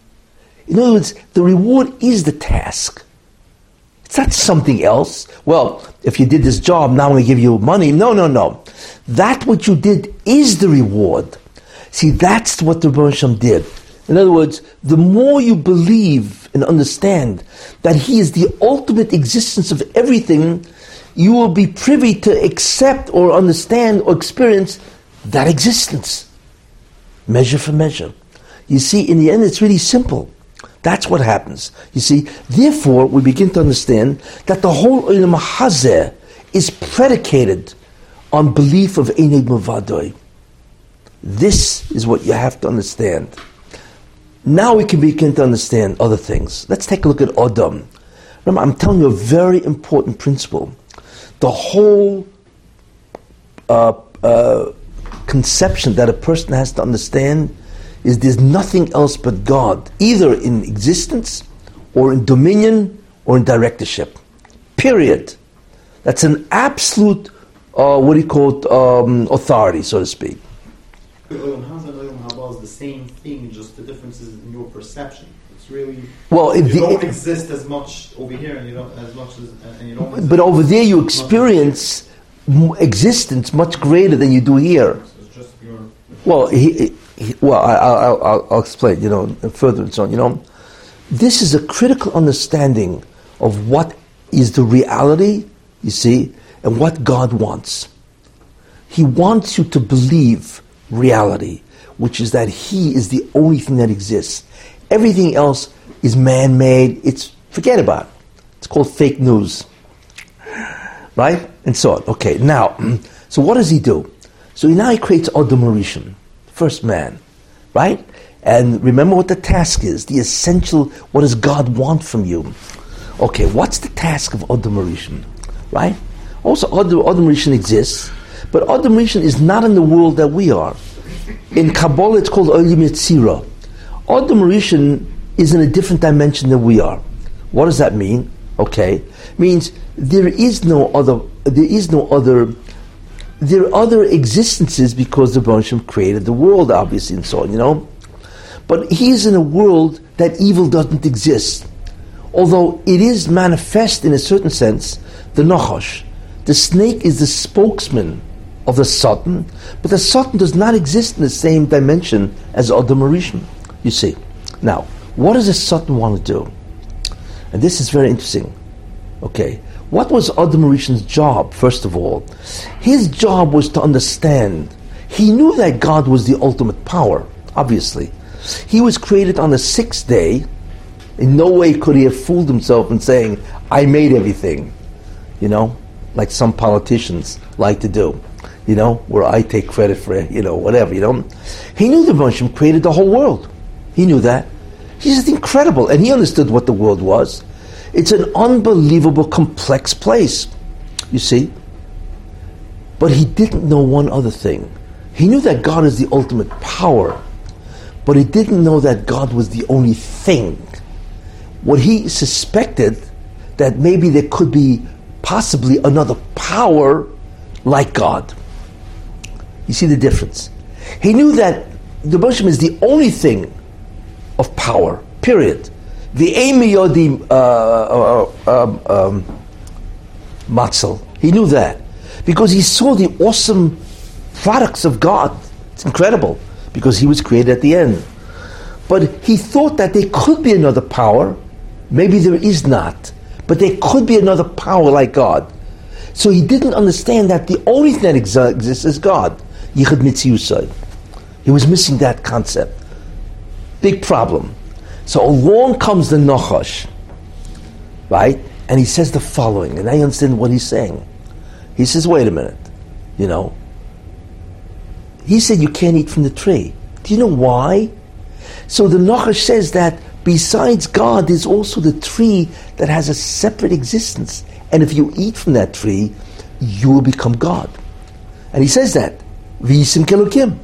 In other words, the reward is the task. It's not something else. Well, if you did this job, now I'm going to give you money. No, no, no. That what you did is the reward. See, that's what the Baruch Hashem did. In other words, the more you believe and understand that he is the ultimate existence of everything, you will be privy to accept or understand or experience that existence. Measure for measure. You see, in the end, it's really simple. That's what happens. You see, therefore, we begin to understand that the whole Olam Hazeh is predicated on belief of Ein Od Milvadoi. This is what you have to understand. Now we can begin to understand other things. Let's take a look at Adam. Remember, I'm telling you a very important principle. The whole uh, uh, conception that a person has to understand is there's nothing else but God, either in existence or in dominion or in directorship. Period. That's an absolute, uh, what do you call it, um, authority, so to speak. Olam Hazeh and Olam Haba is the same thing, just the difference is in your perception. It's really, well, you the, don't it, exist as much over here, and you don't as much as, and you don't. But over there, you experience existence much greater than you do here. So it's just your. Well, he, he, well, I, I, I'll, I'll explain. You know, further and so on. You know, this is a critical understanding of what is the reality. You see, and what God wants. He wants you to believe reality, which is that he is the only thing that exists. Everything else is man-made. It's, forget about it. It's called fake news. Right? And so on. Okay, now, so what does he do? So now he creates Adam Rishon, first man. Right? And remember what the task is, the essential, what does God want from you? Okay, what's the task of Adam Rishon? Right? Also, Adam, Adam Rishon exists, but Adam Rishon is not in the world that we are. In Kabbalah, it's called Olam Yetzirah. Adam Rishon is in a different dimension than we are. What does that mean? Okay, means there is no other. There is no other. There are other existences because the Rebbeinu Shem created the world, obviously, and so on. You know, but he is in a world that evil doesn't exist. Although it is manifest in a certain sense, the Nachash, the snake is the spokesman of the Satan, but the Satan does not exist in the same dimension as Adam Rishon. You see. Now, what does the Satan want to do? And this is very interesting. Okay. What was Adam Rishon's job, first of all? His job was to understand. He knew that God was the ultimate power, obviously. He was created on the sixth day. In no way could he have fooled himself in saying, I made everything. You know, like some politicians like to do. You know, where I take credit for it, you know, whatever, you know. He knew the Rebbeinu Shem created the whole world. He knew that. He's just incredible. And he understood what the world was. It's an unbelievable, complex place, you see. But he didn't know one other thing. He knew that God is the ultimate power, but he didn't know that God was the only thing. What he suspected, that maybe there could be possibly another power like God. You see the difference? He knew that the Rebbeinu Shem is the only thing of power, period. The Emi Yodim Matzel. He knew that. Because he saw the awesome products of God. It's incredible. Because he was created at the end. But he thought that there could be another power. Maybe there is not. But there could be another power like God. So he didn't understand that the only thing that exa- exists is God. Yichud Mitziyusai. He was missing that concept. Big problem. So along comes the Nachash, right? And he says the following, and I understand what he's saying. He says, wait a minute, you know. He said you can't eat from the tree. Do you know why? So the Nachash says that besides God, there's also the tree that has a separate existence. And if you eat from that tree, you will become God. And he says that. V'yisim kelokim.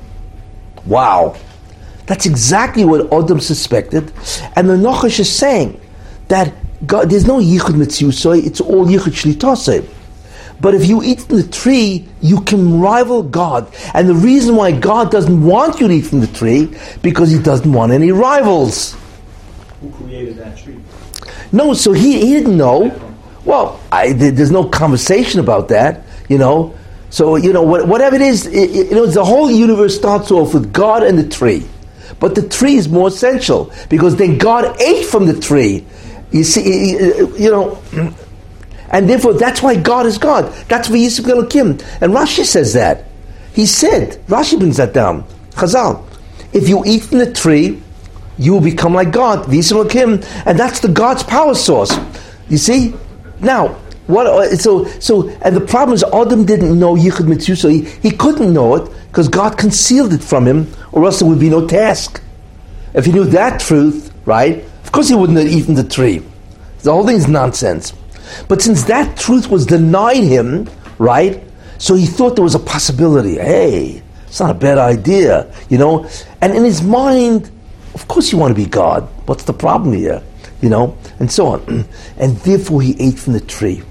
Wow. That's exactly what Adam suspected. And the Nachash is saying that God, there's no Yichud Mitziyusai, it's all Yichud Shlitasai. But if you eat from the tree, you can rival God. And the reason why God doesn't want you to eat from the tree, because he doesn't want any rivals. Who created that tree? No, so he, he didn't know. Well, I, there's no conversation about that, you know. So, you know, whatever it is, it, you know, the whole universe starts off with God and the tree. But the tree is more essential, because then God ate from the tree. You see, you know, and therefore that's why God is God. That's why Yisuk Elokim. And Rashi says that. He said, Rashi brings that down. Chazal, if you eat from the tree, you will become like God, Yisuk Elokim, and that's the God's power source. You see? Now, what? So, so, and the problem is, Adam didn't know Yichud Mitzvah, so he, he couldn't know it because God concealed it from him, or else there would be no task. If he knew that truth, right? Of course, he wouldn't have eaten the tree. The whole thing is nonsense. But since that truth was denied him, right? So he thought there was a possibility. Hey, it's not a bad idea, you know. And in his mind, of course, you want to be God. What's the problem here? You know, and so on. And therefore he ate from the tree.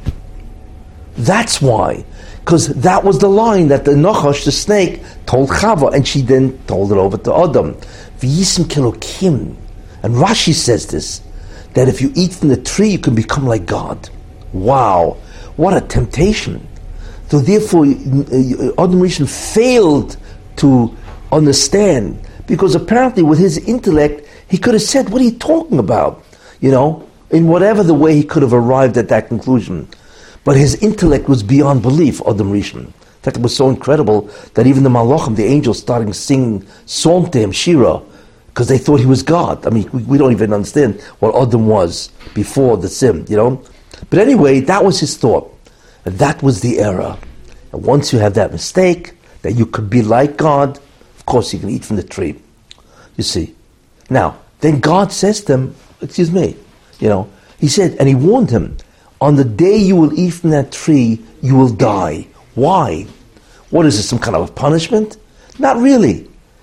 That's why. Because that was the line that the Nachash, the snake, told Chava, and she then told it over to Adam. V'yisim kelokim. And Rashi says this, that if you eat from the tree, you can become like God. Wow. What a temptation. So therefore, Adam Rishon failed to understand, because apparently with his intellect, he could have said, what are you talking about? You know, in whatever the way he could have arrived at that conclusion. But his intellect was beyond belief, Adam Rishon. In fact, it was so incredible that even the Malachim, the angels, started singing song to him, Shira, because they thought he was God. I mean, we, we don't even understand what Adam was before the sin, you know. But anyway, that was his thought. And that was the error. And once you have that mistake, that you could be like God, of course you can eat from the tree. You see. Now, then God says to him, excuse me, you know, he said, and he warned him, on the day you will eat from that tree, you will die. Why? What is this, some kind of a punishment? Not really.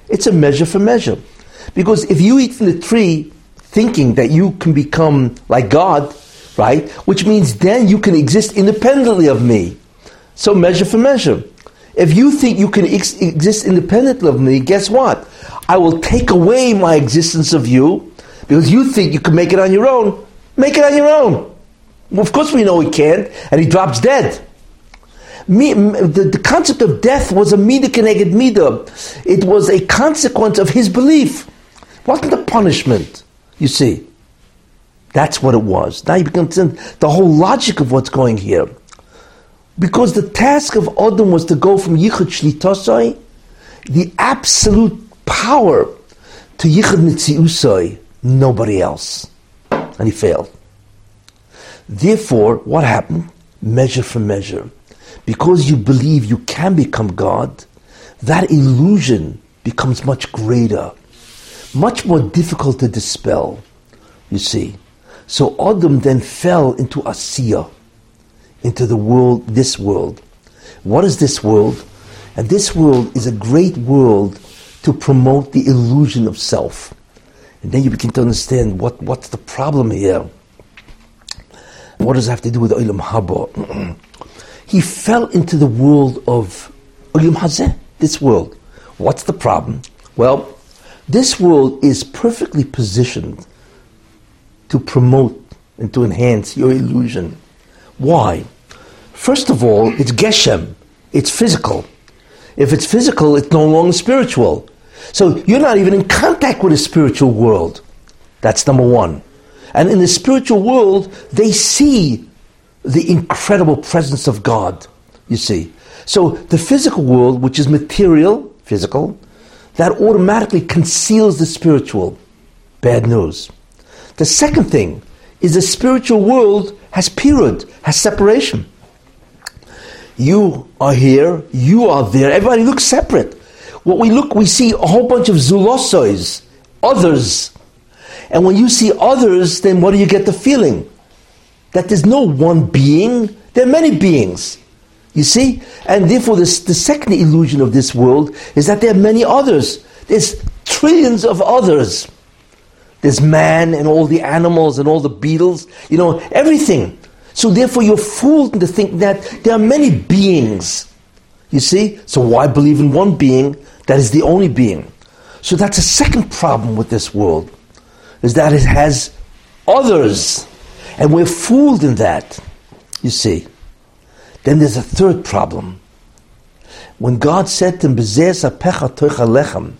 It's a measure for measure. Because if you eat from the tree thinking that you can become like God, right, which means then you can exist independently of me. So measure for measure. If you think you can ex- exist independently of me, guess what? I will take away my existence of you because you think you can make it on your own. Make it on your own. Well, of course we know he can't, and he drops dead. Me, the, the concept of death was a midah keneged midah. It was a consequence of his belief. It wasn't a punishment, you see. That's what it was. Now you become the whole logic of what's going here. Because the task of Adam was to go from Yichud Shlitosai, the absolute power, to Yichud Mitziusai, nobody else. And he failed. Therefore, what happened? Measure for measure. Because you believe you can become God, that illusion becomes much greater, much more difficult to dispel, you see. So Adam then fell into Asiya, into the world, this world. What is this world? And this world is a great world to promote the illusion of self. And then you begin to understand what, what's the problem here. What does it have to do with Olam Haba? He fell into the world of Olam Hazeh, this world. What's the problem? Well, this world is perfectly positioned to promote and to enhance your illusion. Why? First of all, it's Geshem. It's physical. If it's physical, it's no longer spiritual. So you're not even in contact with the spiritual world. That's number one. And in the spiritual world, they see the incredible presence of God, you see. So the physical world, which is material, physical, that automatically conceals the spiritual. Bad news. The second thing is the spiritual world has pirud, has separation. You are here, you are there, everybody looks separate. What we look, we see a whole bunch of zulosois, others. And when you see others, then what do you get the feeling? That there's no one being, there are many beings. You see? And therefore this, the second illusion of this world is that there are many others. There's trillions of others. There's man and all the animals and all the beetles, you know, everything. So therefore you're fooled into thinking that there are many beings. You see? So why believe in one being that is the only being? So that's a second problem with this world, is that it has others. And we're fooled in that, you see. Then there's a third problem. When God said to him, "B'zeh sapecha toicha lechem,"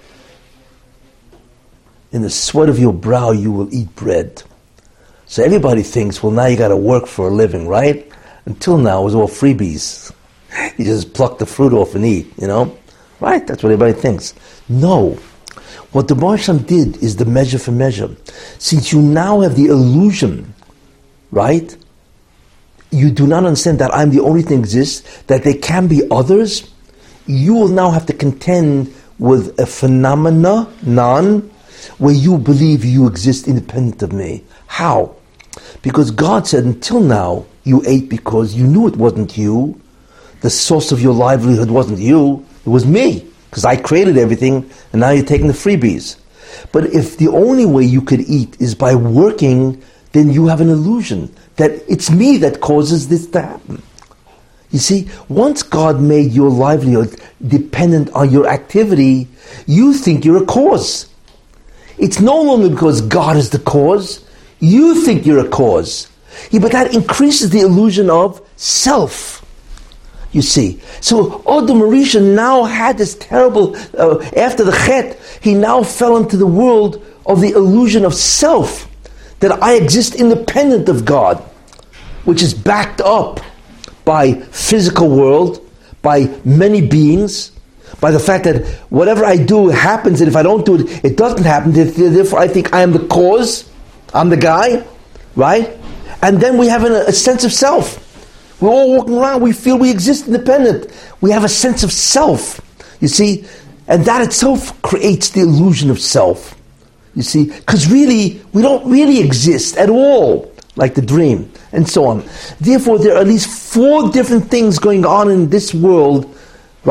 in the sweat of your brow you will eat bread. So everybody thinks, well, now you got to work for a living, right? Until now it was all freebies. You just pluck the fruit off and eat, you know? Right? That's what everybody thinks. No. What the Baruch Shem did is the measure for measure. Since you now have the illusion, right? You do not understand that I'm the only thing that exists, that there can be others. You will now have to contend with a phenomena, non, where you believe you exist independent of me. How? Because God said, until now, you ate because you knew it wasn't you. The source of your livelihood wasn't you. It was me. Because I created everything, and now you're taking the freebies. But if the only way you could eat is by working, then you have an illusion that it's me that causes this to happen. You see, once God made your livelihood dependent on your activity, you think you're a cause. It's no longer because God is the cause. You think you're a cause. Yeah, but that increases the illusion of self. You see. So Adam Arisha now had this terrible, uh, after the Chet, he now fell into the world of the illusion of self. That I exist independent of God, which is backed up by physical world, by many beings, by the fact that whatever I do happens, and if I don't do it, it doesn't happen. Therefore, I think I am the cause. I'm the guy, right? And then we have a, a sense of self. We're all walking around. We feel we exist independent. We have a sense of self. You see, and that itself creates the illusion of self. You see, because really, we don't really exist at all, like the dream, and so on. Therefore, there are at least four different things going on in this world, right,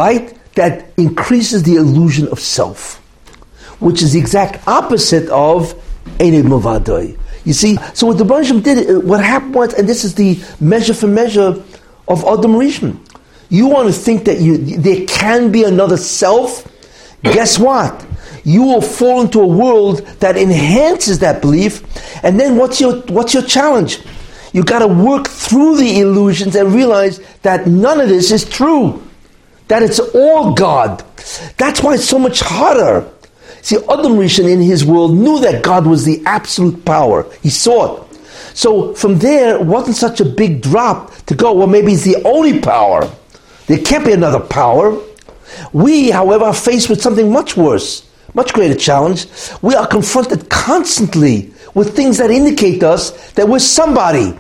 that increases the illusion of self, which is the exact opposite of Einay Mavadoi. You see, so what the Rebbeinu Shem did, what happened was, and this is the measure for measure of Adam Rishon. You want to think that you there can be another self? Guess what? You will fall into a world that enhances that belief, and then what's your what's your challenge? You got to work through the illusions and realize that none of this is true. That it's all God. That's why it's so much harder. See, Adam Rishon in his world knew that God was the absolute power. He saw it. So from there, it wasn't such a big drop to go, well, maybe it's the only power. There can't be another power. We, however, are faced with something much worse, much greater challenge. We are confronted constantly with things that indicate to us that we're somebody.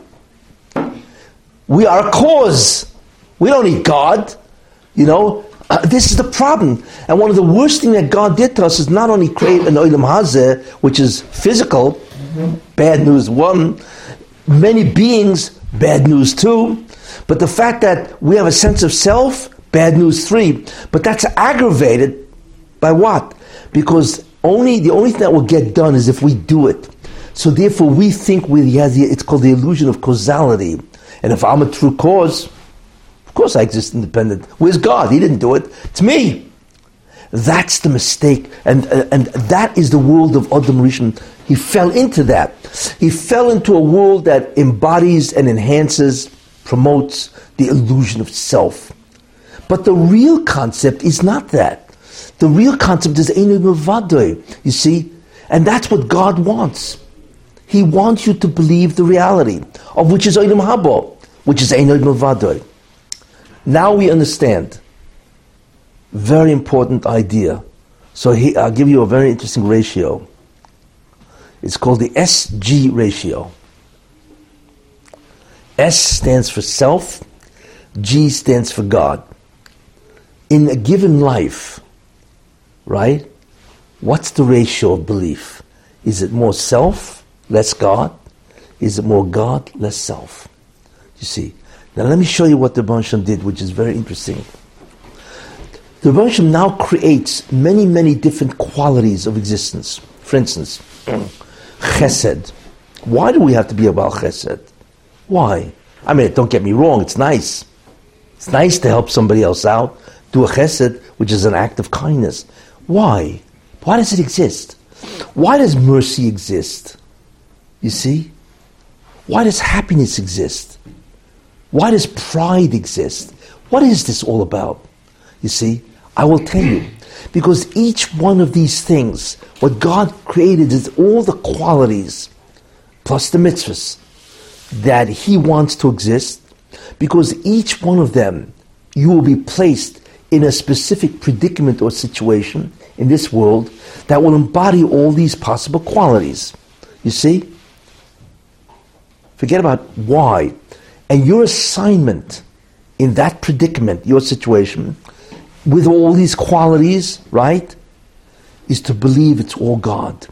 We are a cause. We don't need God. You know, uh, this is the problem. And one of the worst things that God did to us is not only create an Olam Hazeh, which is physical, mm-hmm. bad news one, many beings, bad news two, but the fact that we have a sense of self, bad news three. But that's aggravated by what? Because only the only thing that will get done is if we do it. So therefore we think we have the, it's called the illusion of causality. And if I'm a true cause, of course I exist independent. Where's God? He didn't do it. It's me. That's the mistake. And uh, and that is the world of Adam Rishon. He fell into that. He fell into a world that embodies and enhances, promotes the illusion of self. But the real concept is not that. The real concept is Einay Mavadoi, you see? And that's what God wants. He wants you to believe the reality, of which is Olam Haba, which is Einay Mavadoi. Now we understand. Very important idea. So he, I'll give you a very interesting ratio. It's called the S G ratio. S stands for self, G stands for God. In a given life, right, what's the ratio of belief? Is it more self, less God? Is it more God, less self? You see. Now let me show you what the Rebbeinu Shem did, which is very interesting. The Rebbeinu Shem now creates many, many different qualities of existence. For instance, chesed. Why do we have to be about chesed? Why? I mean, don't get me wrong, it's nice. It's nice to help somebody else out, do a chesed, which is an act of kindness. Why? Why does it exist? Why does mercy exist? You see? Why does happiness exist? Why does pride exist? What is this all about? You see? I will tell you. Because each one of these things, what God created is all the qualities, plus the mitzvahs, that He wants to exist. Because each one of them, you will be placed in a specific predicament or situation in this world that will embody all these possible qualities. You see? Forget about why. And your assignment in that predicament, your situation, with all these qualities, right, is to believe it's all God.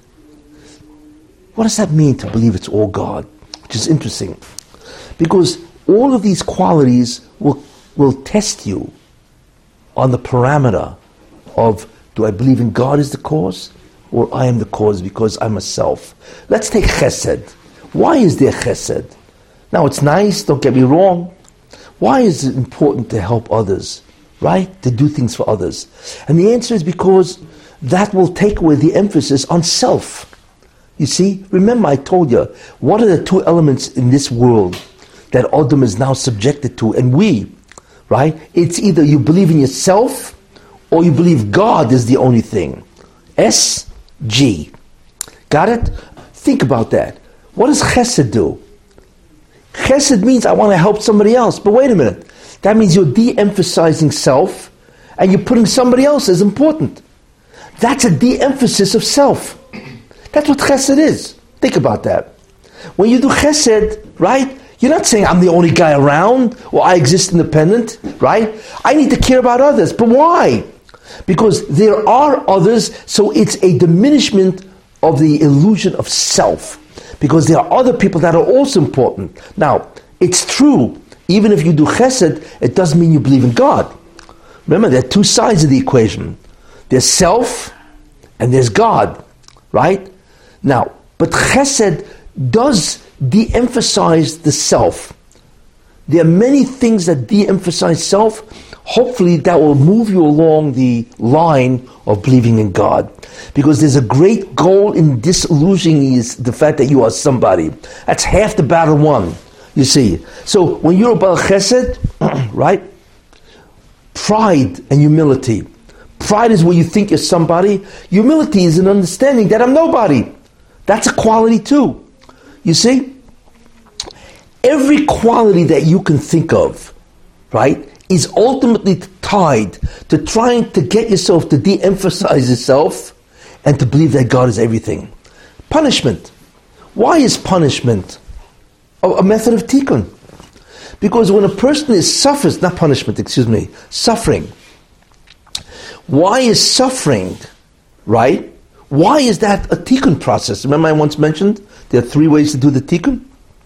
What does that mean, to believe it's all God? Which is interesting. Because all of these qualities will, will test you on the parameter of, do I believe in God as the cause, or I am the cause because I'm a self? Let's take chesed. Why is there chesed? Now it's nice, don't get me wrong. Why is it important to help others, right? To do things for others? And the answer is because that will take away the emphasis on self. You see, remember I told you, what are the two elements in this world that Adam is now subjected to, and we, right? It's either you believe in yourself or you believe God is the only thing. S, G. Got it? Think about that. What does chesed do? Chesed means I want to help somebody else. But wait a minute. That means you're de-emphasizing self and you're putting somebody else as important. That's a de-emphasis of self. That's what chesed is. Think about that. When you do chesed, right, you're not saying I'm the only guy around or I exist independent, right? I need to care about others. But why? Because there are others, so it's a diminishment of the illusion of self. Because there are other people that are also important. Now, it's true, even if you do chesed, it doesn't mean you believe in God. Remember, there are two sides of the equation. There's self and there's God, right? Now, but chesed does de-emphasize the self. There are many things that de-emphasize self. Hopefully that will move you along the line of believing in God. Because there's a great goal in disillusioning is the fact that you are somebody. That's half the battle won, you see. So when you're about chesed, right? Pride and humility. Pride is where you think you're somebody. Humility is an understanding that I'm nobody. That's a quality too. You see? Every quality that you can think of, right, is ultimately tied to trying to get yourself to de-emphasize yourself and to believe that God is everything. Punishment. Why is punishment a, a method of tikkun? Because when a person is suffers, not punishment, excuse me, suffering. Why is suffering, right? Why is that a tikkun process? Remember I once mentioned there are three ways to do the tikkun.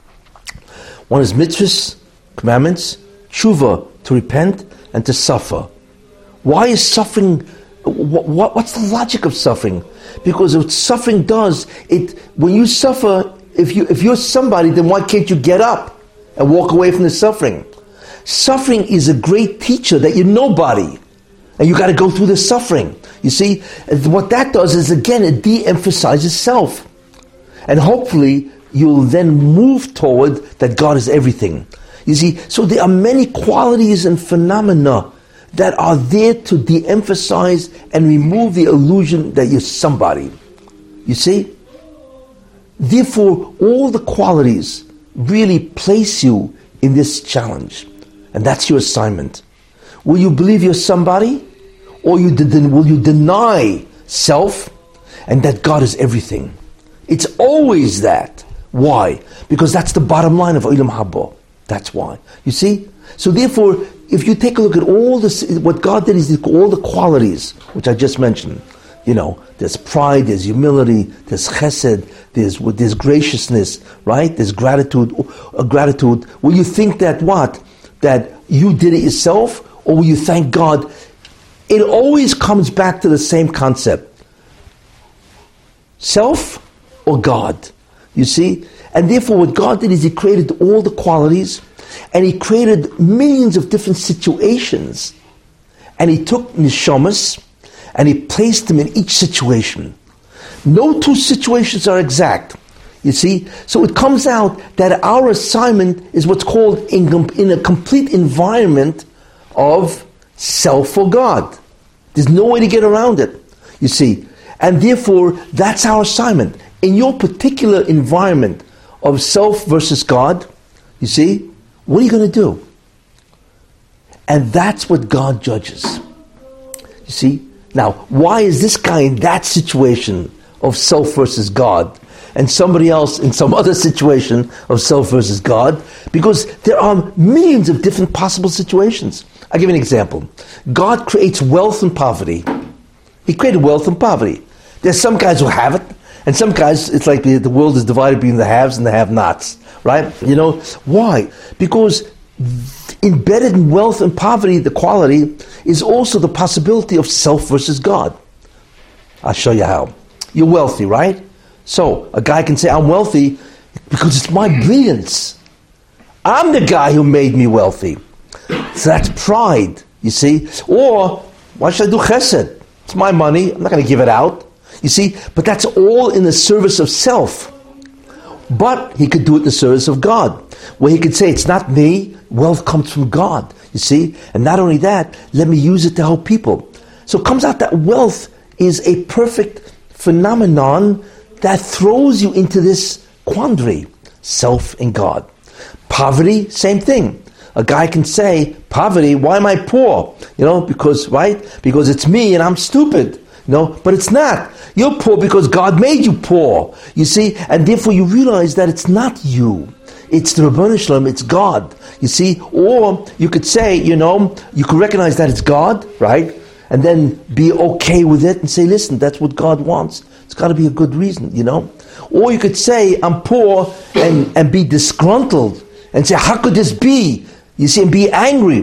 One is mitzvahs, commandments, tshuva, to repent, and to suffer. Why is suffering, what, what, what's the logic of suffering? Because what suffering does, it when you suffer, if, you, if you're somebody, then why can't you get up and walk away from the suffering? Suffering is a great teacher that you're nobody, and you got to go through the suffering. You see, what that does is, again, it de-emphasizes self. And hopefully, you'll then move toward that God is everything. You see, so there are many qualities and phenomena that are there to de-emphasize and remove the illusion that you're somebody. You see? Therefore, all the qualities really place you in this challenge. And that's your assignment. Will you believe you're somebody? Or you de- will you deny self and that God is everything? It's always that. Why? Because that's the bottom line of Olam Haba. That's why. You see? So therefore, if you take a look at all this, what God did is all the qualities, which I just mentioned. You know, there's pride, there's humility, there's chesed, there's there's graciousness, right? There's gratitude. Uh, gratitude. Will you think that what? That you did it yourself? Or will you thank God? It always comes back to the same concept. Self or God. You see? And therefore what God did is He created all the qualities and He created millions of different situations. And He took neshamas and He placed them in each situation. No two situations are exact. You see? So it comes out that our assignment is what's called in, in a complete environment of self or God. There's no way to get around it. You see? And therefore, that's our assignment. In your particular environment of self versus God, you see, what are you going to do? And that's what God judges. You see? Now, why is this guy in that situation of self versus God and somebody else in some other situation of self versus God? Because there are millions of different possible situations. I'll give you an example. God creates wealth and poverty. He created wealth and poverty. There's some guys who have it, and some guys, it's like the, the world is divided between the haves and the have-nots, right? You know, why? Because embedded in wealth and poverty, the quality, is also the possibility of self versus God. I'll show you how. You're wealthy, right? So, a guy can say, I'm wealthy because it's my brilliance. I'm the guy who made me wealthy. So that's pride, you see? Or, why should I do chesed? It's my money, I'm not going to give it out. You see? But that's all in the service of self. But he could do it in the service of God, where he could say, it's not me, wealth comes from God. You see? And not only that, let me use it to help people. So it comes out that wealth is a perfect phenomenon that throws you into this quandary, self and God. Poverty, same thing. A guy can say, poverty, why am I poor? You know, because, right? Because it's me and I'm stupid. You know, but it's not. You're poor because God made you poor. You see? And therefore you realize that it's not you. It's the Rabbanu Shalom, it's God. You see? Or you could say, you know, you could recognize that it's God, right? And then be okay with it and say, listen, that's what God wants. It's got to be a good reason, you know? Or you could say, I'm poor, and, and be disgruntled and say, how could this be? You see, and be angry.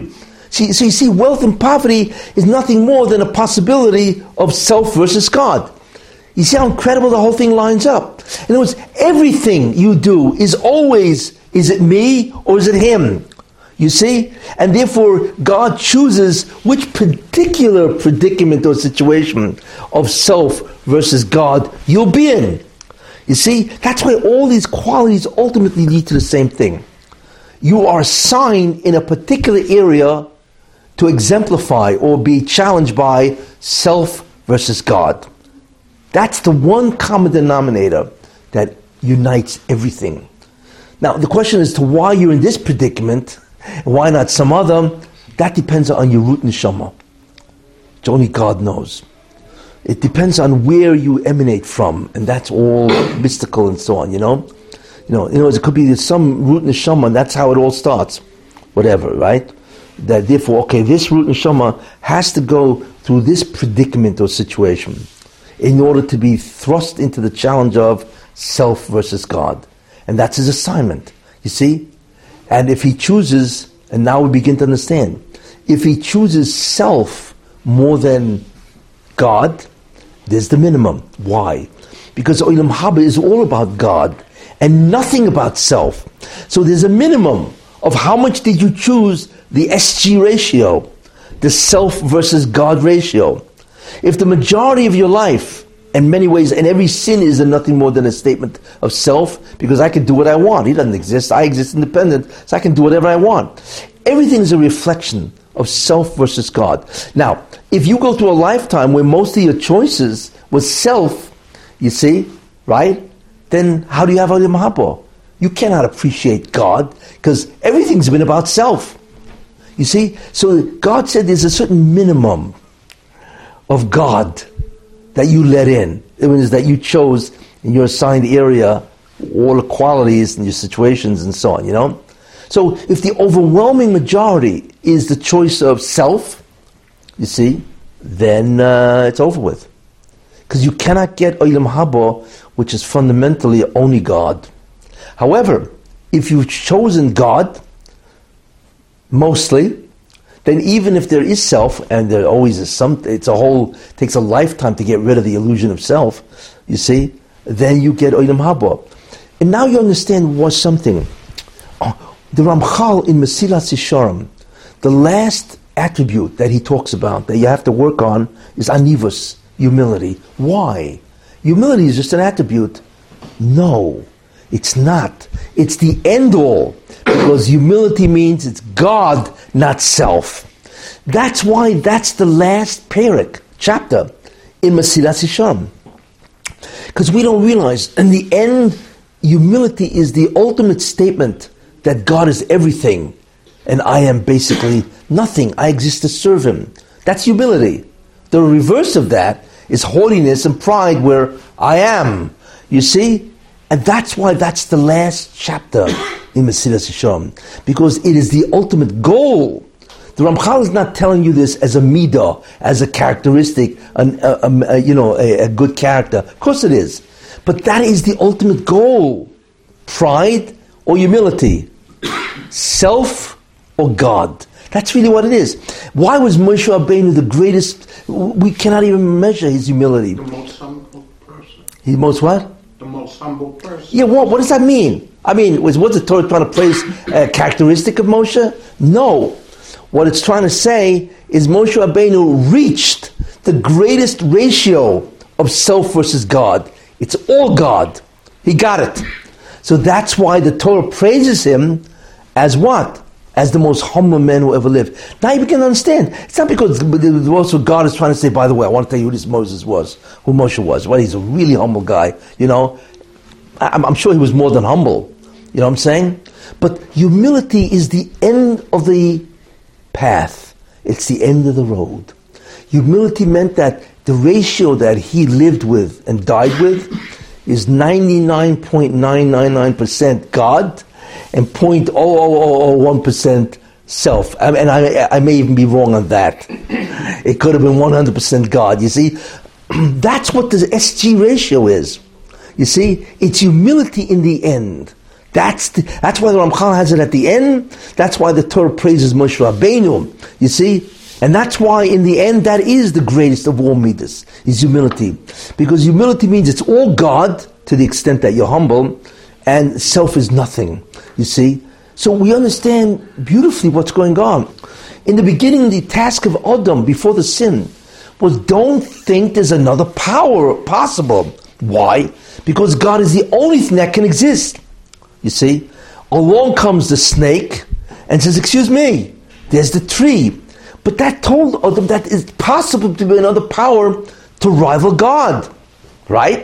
See, so you see, wealth and poverty is nothing more than a possibility of self versus God. You see how incredible the whole thing lines up? In other words, everything you do is always, is it me or is it him? You see? And therefore, God chooses which particular predicament or situation of self versus God you'll be in. You see? That's why all these qualities ultimately lead to the same thing. You are assigned in a particular area to exemplify or be challenged by self versus God. That's the one common denominator that unites everything. Now, the question as to why you're in this predicament, and why not some other, that depends on your root neshama, which only God knows. It depends on where you emanate from, and that's all mystical and so on, you know? You know, in other words, it could be some root neshama, and that's how it all starts. Whatever, right? That therefore, okay, this root neshama has to go through this predicament or situation in order to be thrust into the challenge of self versus God. And that's his assignment, you see? And if he chooses, and now we begin to understand, if he chooses self more than God, there's the minimum. Why? Because Olam Haba is all about God and nothing about self. So there's a minimum of how much did you choose the S G ratio, the self versus God ratio. If the majority of your life, in many ways, and every sin is nothing more than a statement of self, because I can do what I want. He doesn't exist. I exist independent, so I can do whatever I want. Everything is a reflection of self versus God. Now, if you go through a lifetime where most of your choices was self, you see, right? Then how do you have Olam Haba? You cannot appreciate God, because everything's been about self. You see? So God said there's a certain minimum of God that you let in. It means that you chose in your assigned area all the qualities and your situations and so on, you know? So if the overwhelming majority is the choice of self, you see, then uh, it's over with. Because you cannot get Olam Haba, which is fundamentally only God. However, if you've chosen God, mostly, then even if there is self, and there always is some, it's a whole, takes a lifetime to get rid of the illusion of self, you see, then you get Olam Haba. And now you understand was something. Oh, the Ramchal in Mesilas Yesharim, the last attribute that he talks about that you have to work on is anivus, humility. Why? Humility is just an attribute. No, it's not. It's the end all. Because humility means it's God, not self. That's why that's the last parak, chapter, in Mesilas Yesharim. Because we don't realize, in the end, humility is the ultimate statement that God is everything, and I am basically nothing. I exist to serve Him. That's humility. The reverse of that is haughtiness and pride, where I am. You see? And that's why that's the last chapter in Mesilas Yesharim, because it is the ultimate goal. The Ramchal is not telling you this as a midah, as a characteristic, an, a, a, a, you know, a, a good character. Of course it is. But that is the ultimate goal. Pride or humility. Self or God. That's really what it is. Why was Moshe Rabbeinu the greatest? We cannot even measure his humility. The most humble person. He most what? The most humble person. Yeah, what, what does that mean? I mean, was what's the Torah trying to praise a characteristic of Moshe? No. What it's trying to say is Moshe Rabbeinu reached the greatest ratio of self versus God. It's all God. He got it. So that's why the Torah praises him as what? As the most humble man who ever lived. Now you begin to understand. It's not because also God is trying to say, by the way, I want to tell you who this Moses was, who Moshe was. Well, he's a really humble guy, you know. I'm, I'm sure he was more than humble. You know what I'm saying? But humility is the end of the path. It's the end of the road. Humility meant that the ratio that he lived with and died with is ninety-nine point nine nine nine percent God and zero point zero zero zero zero one percent self. I mean, and I, I may even be wrong on that. It could have been one hundred percent God. You see, that's what the S G ratio is. You see, it's humility in the end That's the, that's why the Ramchal has it at the end. That's why the Torah praises Moshe Rabbeinu. You see? And that's why in the end that is the greatest of all midas, is humility. Because humility means it's all God to the extent that you're humble, and self is nothing. You see? So we understand beautifully what's going on. In the beginning, the task of Adam before the sin was don't think there's another power possible. Why? Because God is the only thing that can exist. You see? Along comes the snake and says, excuse me, there's the tree. But that told Adam that it's possible to be another power to rival God. Right?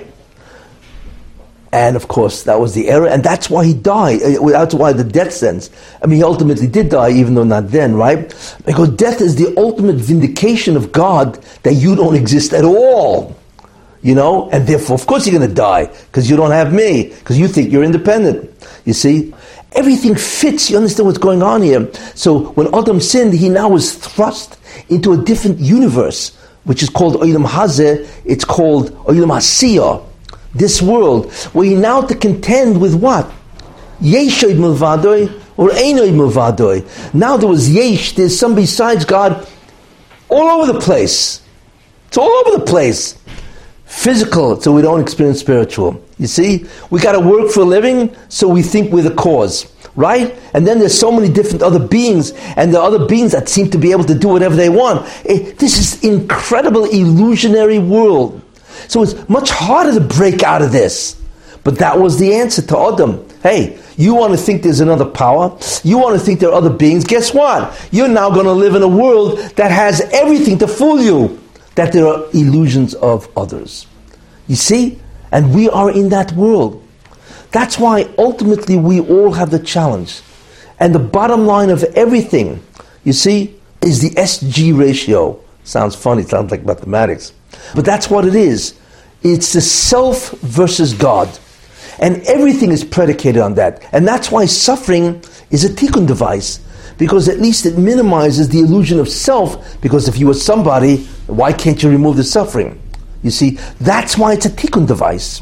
And of course, that was the error, and that's why he died. That's why the death sentence. I mean, he ultimately did die, even though not then, right? Because death is the ultimate vindication of God that you don't exist at all. You know? And therefore, of course you're going to die, because you don't have me, because you think you're independent. You see? Everything fits. You understand what's going on here? So when Adam sinned, he now was thrust into a different universe, which is called Olam Hazeh. It's called Olam Asiyah. This world, where he now to contend with what? Yeshoid Milvadoi or Einoid Milvadoi. Now there was Yesh, there's some besides God all over the place. It's all over the place. Physical, so we don't experience spiritual. You see? We got to work for a living, so we think we're the cause. Right? And then there's so many different other beings, and the other beings that seem to be able to do whatever they want. It, this is incredible illusionary world. So it's much harder to break out of this. But that was the answer to Adam. Hey, you want to think there's another power? You want to think there are other beings? Guess what? You're now going to live in a world that has everything to fool you, that there are illusions of others. You see? And we are in that world. That's why ultimately we all have the challenge. And the bottom line of everything, you see, is the S G ratio. Sounds funny, sounds like mathematics. But that's what it is. It's the self versus God. And everything is predicated on that. And that's why suffering is a tikkun device. Because at least it minimizes the illusion of self. Because if you were somebody, why can't you remove the suffering? You see, that's why it's a tikkun device.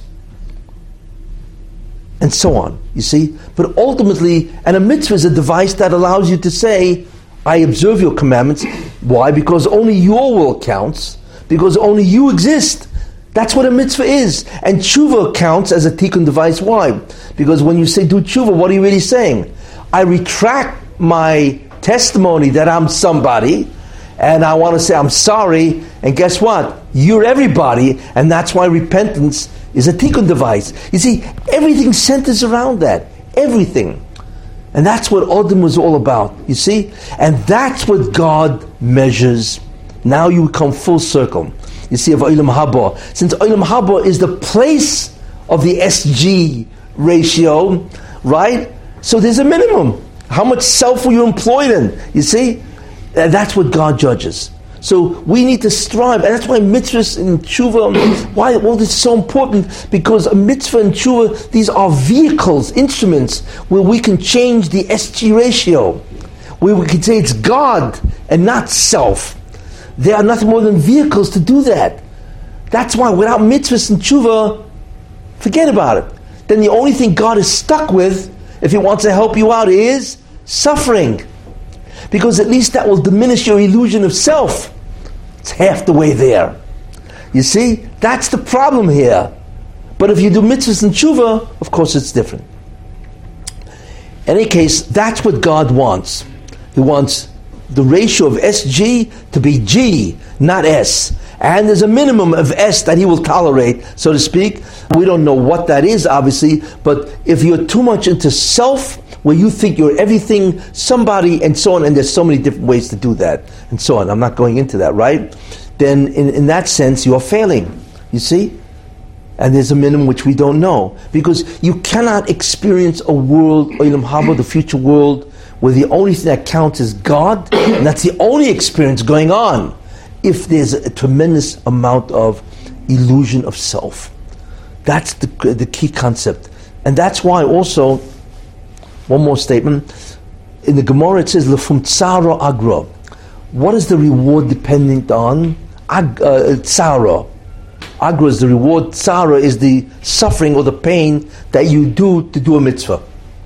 And so on, you see. But ultimately, and a mitzvah is a device that allows you to say, I observe your commandments. Why? Because only your will counts. Because only you exist. That's what a mitzvah is. And tshuva counts as a tikkun device. Why? Because when you say do tshuva, what are you really saying? I retract my testimony that I'm somebody, and I want to say I'm sorry, and guess what? You're everybody, and that's why repentance is a tikkun device. You see, everything centers around that. Everything. And that's what Adam was all about, you see? And that's what God measures. Now you come full circle. You see, of Olam Haba. Since Olam Haba is the place of the S G ratio, right? So there's a minimum. How much self were you employed in? You see? And that's what God judges. So we need to strive, and that's why mitzvahs and tshuva, why all this is so important, because a mitzvah and tshuva, these are vehicles, instruments, where we can change the S G ratio, where we can say it's God and not self. They are nothing more than vehicles to do that. That's why without mitzvahs and tshuva, forget about it. Then the only thing God is stuck with, if He wants to help you out, is suffering. Because at least that will diminish your illusion of self. It's half the way there. You see? That's the problem here. But if you do mitzvahs and tshuva, of course it's different. In any case, that's what God wants. He wants the ratio of S G to be G, not S. And there's a minimum of S that He will tolerate, so to speak. We don't know what that is, obviously, but if you're too much into self, where you think you're everything, somebody, and so on, and there's so many different ways to do that, and so on. I'm not going into that, right? Then in, in that sense, you're failing, you see? And there's a minimum which we don't know. Because you cannot experience a world, Olam Haba, the future world, where the only thing that counts is God, and that's the only experience going on, if there's a tremendous amount of illusion of self. That's the, the key concept. And that's why also, one more statement, in the Gemara it says, Lefum tsara agra. What is the reward dependent on? Ag, uh, tsara. Agra is the reward, tsara is the suffering or the pain that you do to do a mitzvah.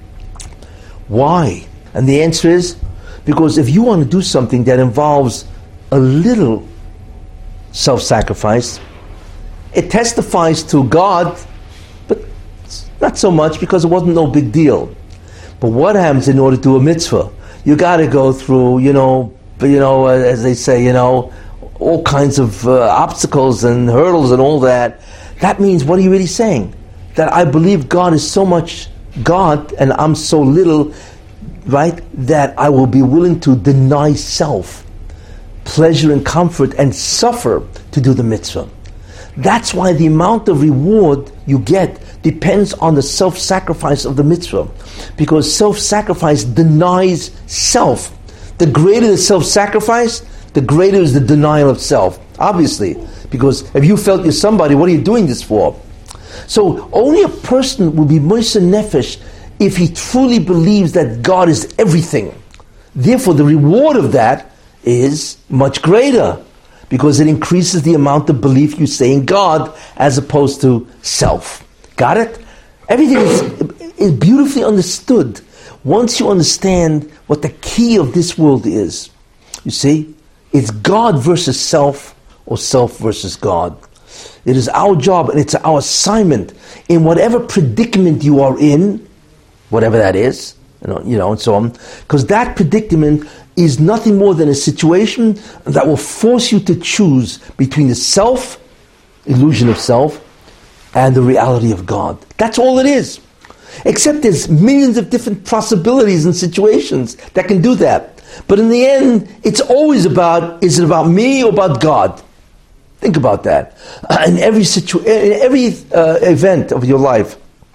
Why? And the answer is, because if you want to do something that involves a little self-sacrifice, it testifies to God, but not so much because it wasn't no big deal. But what happens in order to do a mitzvah? You got to go through, you know, you know, as they say, you know, all kinds of uh, obstacles and hurdles and all that. That means, what are you really saying? That I believe God is so much God and I'm so little, right, that I will be willing to deny self, pleasure and comfort, and suffer to do the mitzvah. That's why the amount of reward you get depends on the self-sacrifice of the mitzvah. Because self-sacrifice denies self. The greater the self-sacrifice, the greater is the denial of self. Obviously. Because if you felt you're somebody, what are you doing this for? So only a person will be Moshe Nefesh if he truly believes that God is everything. Therefore, the reward of that is much greater, because it increases the amount of belief you say in God as opposed to self. Got it? Everything is, is beautifully understood once you understand what the key of this world is. You see, it's God versus self, or self versus God. It is our job and it's our assignment in whatever predicament you are in, whatever that is, you know, you know, and so on, because that predicament is nothing more than a situation that will force you to choose between the self, illusion of self, and the reality of God. That's all it is. Except there's millions of different possibilities and situations that can do that. But in the end, it's always about, is it about me or about God? Think about that. Uh, in every situ- in every uh, event of your life,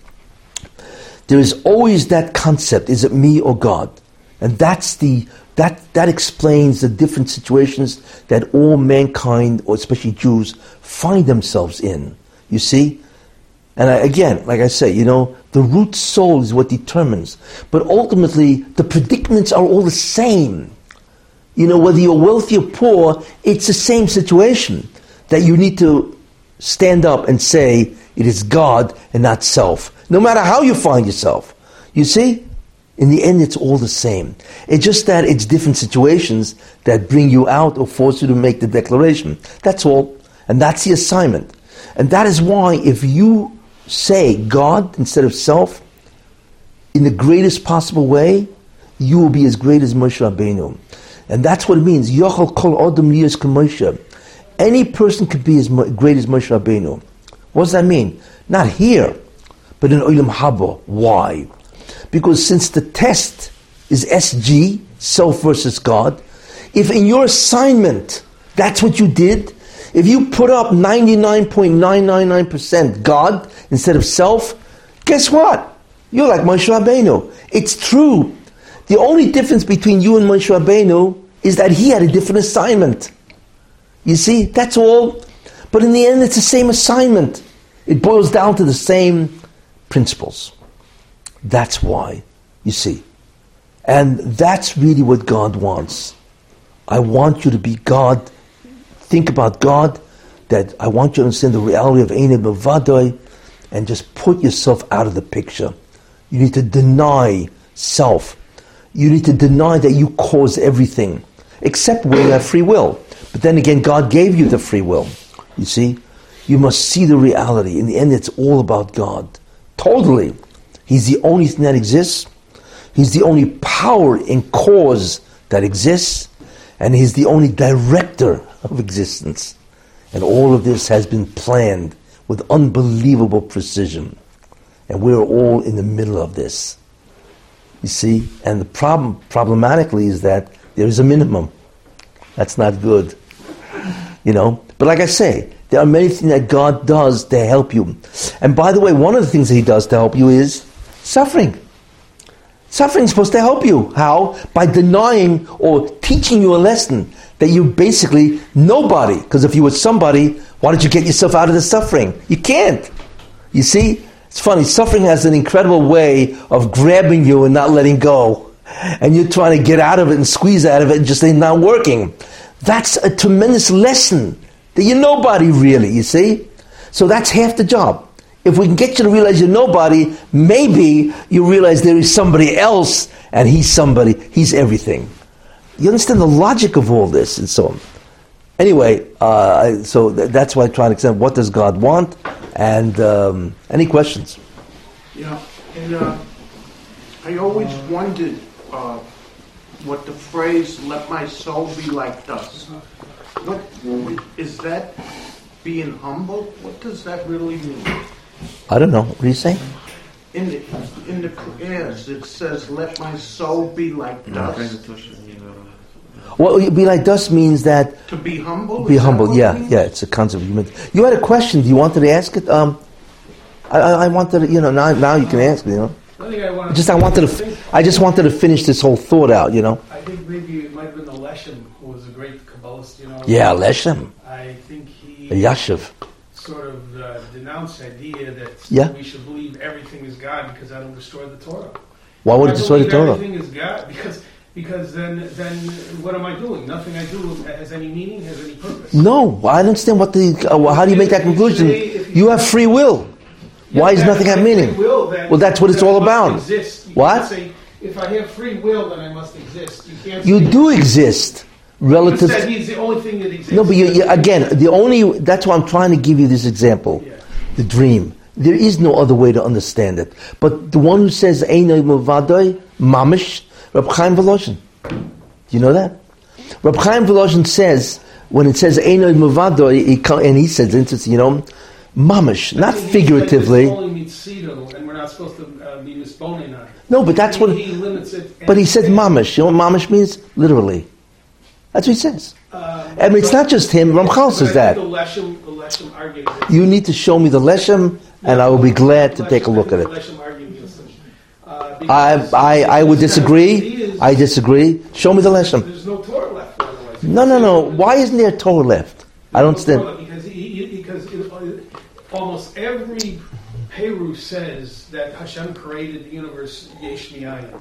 there is always that concept: is it me or God? And that's the that that explains the different situations that all mankind, or especially Jews, find themselves in. You see, and I, again, like I say, you know, the root soul is what determines. But ultimately, the predicaments are all the same. You know, whether you're wealthy or poor, it's the same situation. That you need to stand up and say, it is God and not self. No matter how you find yourself. You see? In the end, it's all the same. It's just that it's different situations that bring you out or force you to make the declaration. That's all. And that's the assignment. And that is why if you say God instead of self, in the greatest possible way, you will be as great as Moshe Rabbeinu. And that's what it means. Yochel kol odom liyos k'Moshe. Any person could be as great as Moshe Rabbeinu. What does that mean? Not here, but in Olam Haba. Why? Because since the test is S G, self versus God, if in your assignment, that's what you did, if you put up ninety-nine point nine nine nine percent God instead of self, guess what? You're like Moshe Rabbeinu. It's true. The only difference between you and Moshe Rabbeinu is that he had a different assignment. You see, that's all. But in the end, it's the same assignment. It boils down to the same principles. That's why, you see. And that's really what God wants. I want you to be God. Think about God. That I want you to understand the reality of Ein Mevadoi, and just put yourself out of the picture. You need to deny self. You need to deny that you cause everything, except where you have free will. But then again, God gave you the free will. You see? You must see the reality. In the end, it's all about God. Totally. He's the only thing that exists. He's the only power and cause that exists. And He's the only director of existence. And all of this has been planned with unbelievable precision. And we're all in the middle of this. You see? And the problem, problematically, is that there is a minimum. That's not good. You know? But like I say, there are many things that God does to help you. And by the way, one of the things that He does to help you is suffering. Suffering is supposed to help you. How? By denying or teaching you a lesson that you're basically nobody. Because if you were somebody, why don't you get yourself out of the suffering? You can't. You see? It's funny. Suffering has an incredible way of grabbing you and not letting go. And you're trying to get out of it and squeeze out of it and just ain't not working. That's a tremendous lesson that you're nobody really, you see? So that's half the job. If we can get you to realize you're nobody, maybe you realize there is somebody else, and he's somebody, he's everything. You understand the logic of all this, and so on. Anyway, uh, so th- that's why I try to explain what does God want, and um, any questions? Yeah, and uh, I always wondered uh, what the phrase "let my soul be like dust." What is that? Being humble? What does that really mean? I don't know. What do you say? In the in the prayers, it says, "Let my soul be like dust." Well, be like dust means that To be humble. be Is that humble. what it Yeah, means? yeah. It's a concept of humility. You had a question. Do you wanted to ask it? Um, I, I I wanted to, you know, now now you can ask me. You know, I think I wanted just I wanted to. think, f- I just wanted to finish this whole thought out. You know. I think maybe it might have been the Leshem who was a great Kabbalist, you know. Yeah, Leshem, I think he Yashiv. sort of uh, denounced the idea that Yeah. we should believe everything is God because that'll destroy the Torah. Why would I it destroy the believe Torah? Everything is God because because then then what am I doing? Nothing I do has any meaning, has any purpose. No, I don't understand what the. Uh, how do you make that If you conclusion? say- if you- You have free will. Yeah, Why does that- nothing have that meaning? free will, then- Well, that's what it's then all must about. exist. You What? can't say, if I have free will, then I must exist. You can't. You say- do exist You relative. said he's the only thing that exists. No, but you, you, again, the only, that's why I'm trying to give you this example. Yeah. The dream. There is no other way to understand it. But the one who says, Einoi Muvadoi, Mamish, Reb Chaim Volozhin. Do you know that? Reb Chaim Volozhin says, when it says Einoi Muvadoi, he co- and he says, interesting, you know, Mamish, not He's figuratively. Like misponing mitzido, and we're not supposed to uh, be misponing on it. No, but that's he, what, he limits it. but he said Mamish. You know what Mamish means? Literally. That's what he says. Uh, I mean, it's not just him. Ramchal says that. The Leshem, the Leshem argued. that- You need to show me the Leshem, and I will be glad to take a look at it. The Leshem argued against it. Uh, I, because- I, I would because disagree. he is- I disagree. Show me the Leshem. There's no Torah left. Otherwise. No, no, no. Why isn't there Torah left? I don't There's no understand. Torah Because, he, he- because it, uh, almost every Peru says that Hashem created the universe yesh mi'ayin.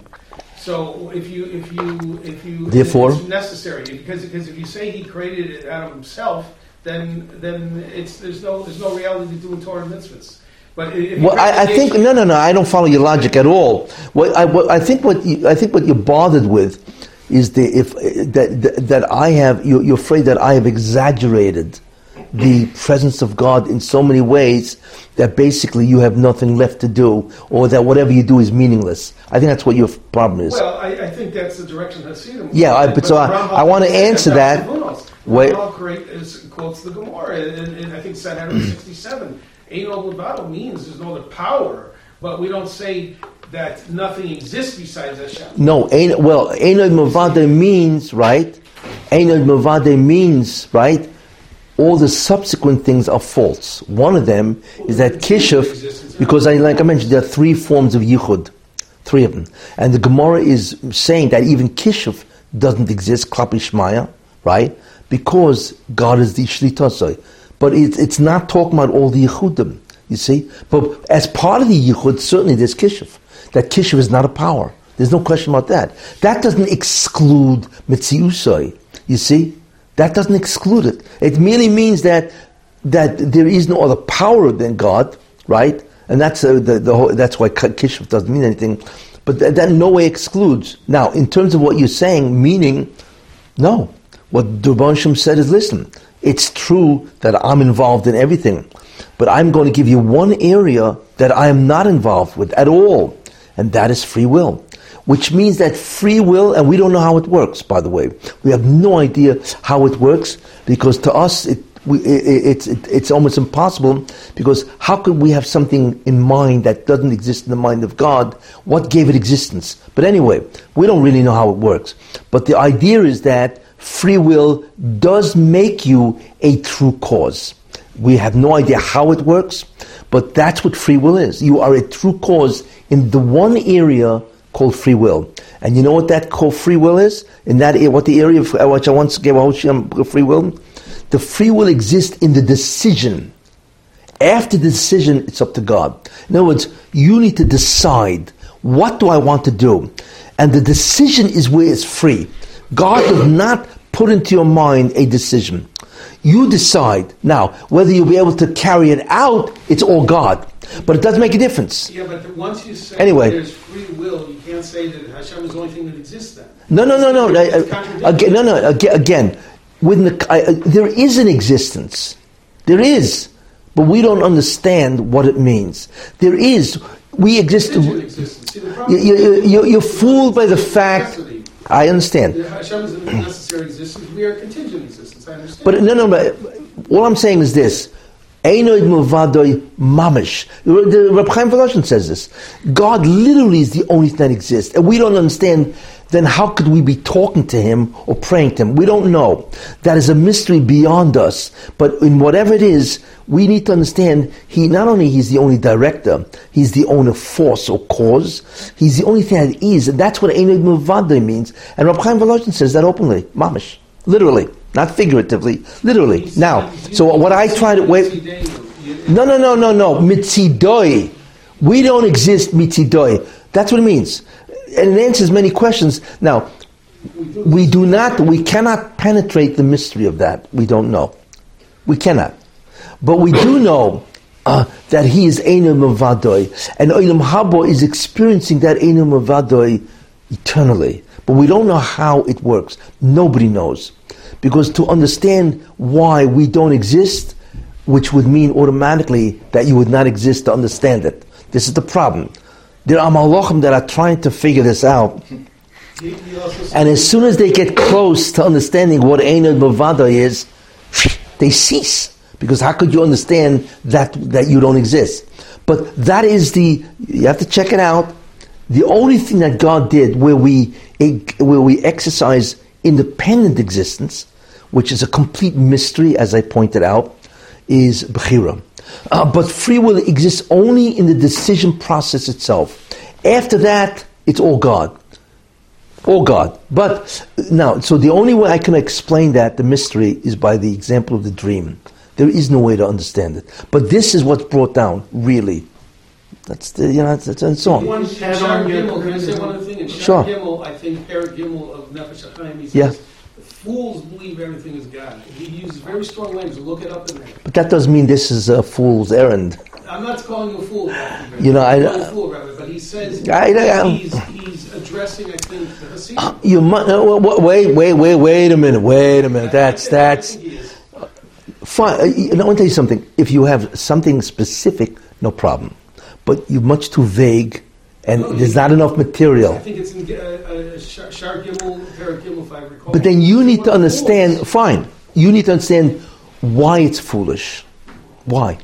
So if you if you if you Therefore? it's necessary because because if you say he created it out of himself, then then it's there's no there's no reality to doing Torah mitzvahs. But if you Well, I, I think create- no, no, no. I don't follow your logic at all. What I, what, I think what you, I think what you're bothered with is the if that that, that I have you're, you're afraid that I have exaggerated the presence of God in so many ways that basically you have nothing left to do, or that whatever you do is meaningless. I think that's what your problem is. Well, I, I think that's the direction Hasidim. Yeah, I- but so I- Rambam I wanna said answer that. Wait. Rambam create, is, quotes the Gemara, and, and I think seven sixty-seven. Ein Od Levado means there's no other power, but we don't say that nothing exists besides Hashem. No, ein, well, Einod Mavade means, right? Einod Mavade means, right? All the subsequent things are false. One of them is that Kishuf, because I, like I mentioned, there are three forms of Yichud. Three of them. And the Gemara is saying that even Kishuf doesn't exist, Klapi Shmaya, right? Because God is the Shlitosai. But it, it's not talking about all the Yichudim, you see? But as part of the Yichud, certainly there's Kishuf. That Kishuf is not a power. There's no question about that. That doesn't exclude Metziusai, you see? That doesn't exclude it. It merely means that that there is no other power than God, right? And that's uh, the, the whole, that's why Kishuf doesn't mean anything. But that, that in no way excludes. Now, in terms of what you're saying, meaning, no. What Durban said is, listen, it's true that I'm involved in everything, but I'm going to give you one area that I am not involved with at all, and that is free will. Which means that free will, and we don't know how it works, by the way. We have no idea how it works, because to us, it, we, it, it's, it, it's almost impossible, because how could we have something in mind that doesn't exist in the mind of God? What gave it existence? But anyway, we don't really know how it works. But the idea is that free will does make you a true cause. We have no idea how it works, but that's what free will is. You are a true cause in the one area called free will. And you know what that called free will is? In that area, what the area of uh, which I once gave a free will? The free will exists in the decision. After the decision, it's up to God. In other words, you need to decide, what do I want to do? And the decision is where it's free. God does not put into your mind a decision. You decide. Now, whether you'll be able to carry it out, it's all God. But it does make a difference. Yeah, but the, once you say Anyway. there's free will, you can't say that Hashem is the only thing that exists then. No, no, no, no. It's I- I- contradictory. Again, no, no. Again, again with the, I, I- there is an existence. There is, but we don't understand what it means. There is. We exist. Contingent existence. See, the problem You, you, is- you, you're fooled by the fact. Necessity. I understand. Hashem is a necessary existence. We are contingent existence. I understand. But no, no, no. All I'm saying is this: Einoid Milvadoi Mamish. The Reb Chaim Volozhin says this. God literally is the only thing that exists, and we don't understand. Then how could we be talking to Him or praying to Him? We don't know. That is a mystery beyond us. But in whatever it is, we need to understand He not only He's the only director, He's the only force or cause. He's the only thing that is, and that's what Einoid Milvadoi means. And Reb Chaim Volozhin says that openly, Mamish, literally. Not figuratively, literally. Now, so what I try to wait. No, no, no, no, no. Mitzidoi. We don't exist mitzidoi. That's what it means, and it answers many questions. Now, we do not, we cannot penetrate the mystery of that. We don't know. We cannot, but we do know uh, that He is Eino Mavadoi, and Olam Habo is experiencing that Eino Mavadoi eternally. But we don't know how it works. Nobody knows. Because to understand why we don't exist, which would mean automatically that you would not exist to understand it. This is the problem. There are malachim that are trying to figure this out. And as soon as they get close to understanding what Einoid Bavada is, they cease. Because how could you understand that, that you don't exist? But that is the, you have to check it out. The only thing that God did where we, where we exercise independent existence, which is a complete mystery, as I pointed out, is Bechira. Uh, but free will exists only in the decision process itself. After that, it's all God. All God. But now, so the only way I can explain that, the mystery, is by the example of the dream. There is no way to understand it. But this is what's brought down, really. That's the, you know, that's and so on. One, Shar Gimel, can I say one other thing? In Sure. Shar Gimel, I think Perak Gimel of Nefesh HaChaim, he says, Yeah. fools believe everything is God. He uses very strong language. Look it up in there. But that doesn't mean this is a fool's errand. I'm not calling you a fool. Doctor You know, I- I'm calling you a fool, rather, but he says I- I- he's, he's addressing, I think, the Hasidim. You might, no, wait, wait, wait, wait a minute, wait a minute. That's, I that's, think he is. fine. Uh, you know, I want to tell you something. If you have something specific, no problem. But you're much too vague, and No, there's you- not enough I material. think it's in uh, uh, Shar Shar Gimel, Perak Gimel, if I recall. But then you He's need one to of the understand, fools. fine, you need to understand why it's foolish. Why?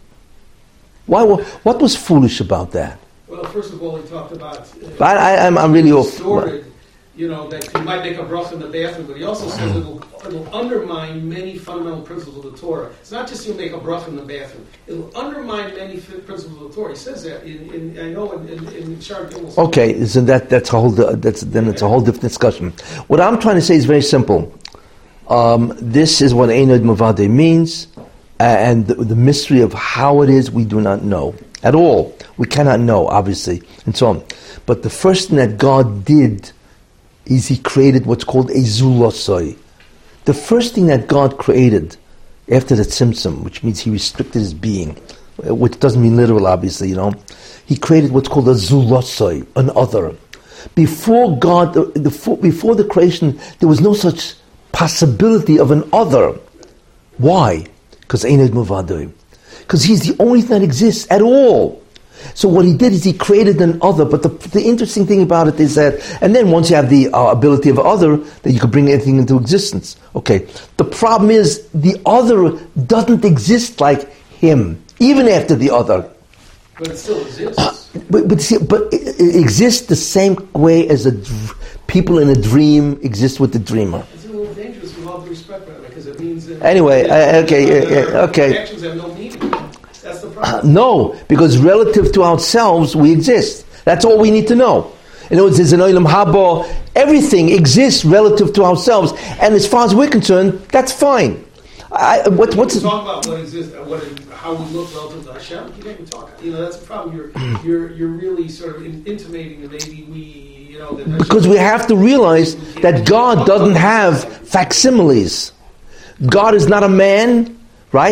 Why? wa- What was foolish about that? Well, first of all, he talked about. Uh, I, I, I'm, I'm really off. distorted, you know, that you might make a bracha in the bathroom, but he also says it'll, it'll undermine many fundamental principles of the Torah. It's not just you make a bracha in the bathroom. It'll undermine many f- principles of the Torah. He says that in, in I know in, in, in Shar Gimel. Okay, so that that's a whole that's then it's a whole different discussion. What I'm trying to say is very simple. Um, this is what Einoid Mavade means, and the, the mystery of how it is we do not know at all. We cannot know, obviously, and so on. But the first thing that God did is He created what's called a zulosoi. The first thing that God created after the tzimtzum, which means He restricted His being, which doesn't mean literal, obviously, you know. He created what's called a zulosoi, an other. Before God, the, the, before the creation, there was no such possibility of an other. Why? Because Einoid Mavadoi. Because He's the only thing that exists at all. So what He did is He created an other, but the, the interesting thing about it is that, and then once you have the uh, ability of other, then you can bring anything into existence. Okay. The problem is, the other doesn't exist like Him, even after the other. But it still exists. But, but, see, but it, it exists the same way as a dr- people in a dream exist with the dreamer. It's a little dangerous with all due respect, by the way, because it means that Anyway, that- uh, okay, that yeah, yeah, our okay. actions have no meaning. That's the Uh, problem. no, because relative to ourselves, we exist. That's all we need to know. In other words, there's an Olam Haba. Everything exists relative to ourselves, and as far as we're concerned, that's fine. I, what, what's We're talking about what exists, uh, what, how we look relative to Hashem. You can't talk. You know, that's the problem. You're you're you're really sort of in, intimating that maybe we, you know, that Hashem, because we have to realize that God doesn't have facsimiles. God is not a man, right?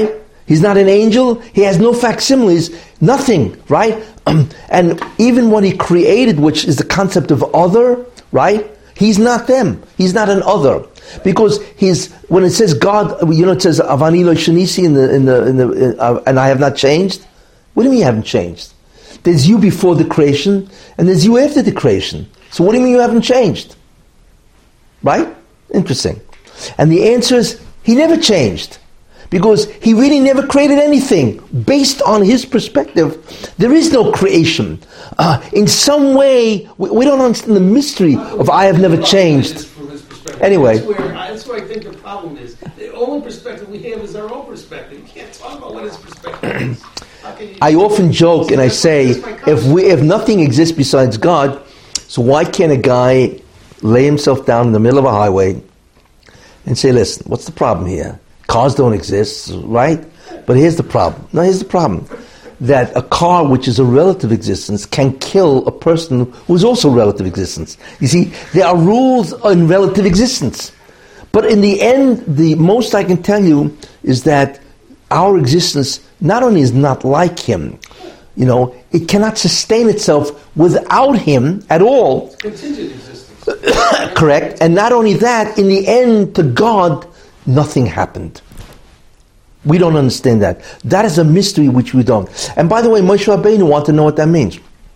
He's not an angel. He has no facsimiles, nothing, right? And even what he created, which is the concept of other, right? He's not them. He's not an other. Because he's, when it says God, you know, it says Avani lo shanisi in the in the in the in, uh, and I have not changed. What do you mean you haven't changed? There's you before the creation, and there's you after the creation. So what do you mean you haven't changed? Right? Interesting. And the answer is he never changed. Because he really never created anything. Based on his perspective, there is no creation. Uh, in some way, we, we don't understand the mystery of I have never changed. Anyway. That's where, that's where I think the problem is. The only perspective we have is our own perspective. You can't talk about what his perspective is. You, I often joke and I say, if we if nothing exists besides God, so why can't a guy lay himself down in the middle of a highway and say, listen, what's the problem here? Cars don't exist, right? But here's the problem. No, here's the problem. That a car which is a relative existence can kill a person who is also relative existence. You see, there are rules in relative existence. But in the end, the most I can tell you is that our existence not only is not like him, you know, it cannot sustain itself without him at all. Contingent existence. Correct. And not only that, in the end, to God, nothing happened. We don't understand that. That is a mystery which we don't. And by the way, Moshe Rabbeinu wanted to know what that means.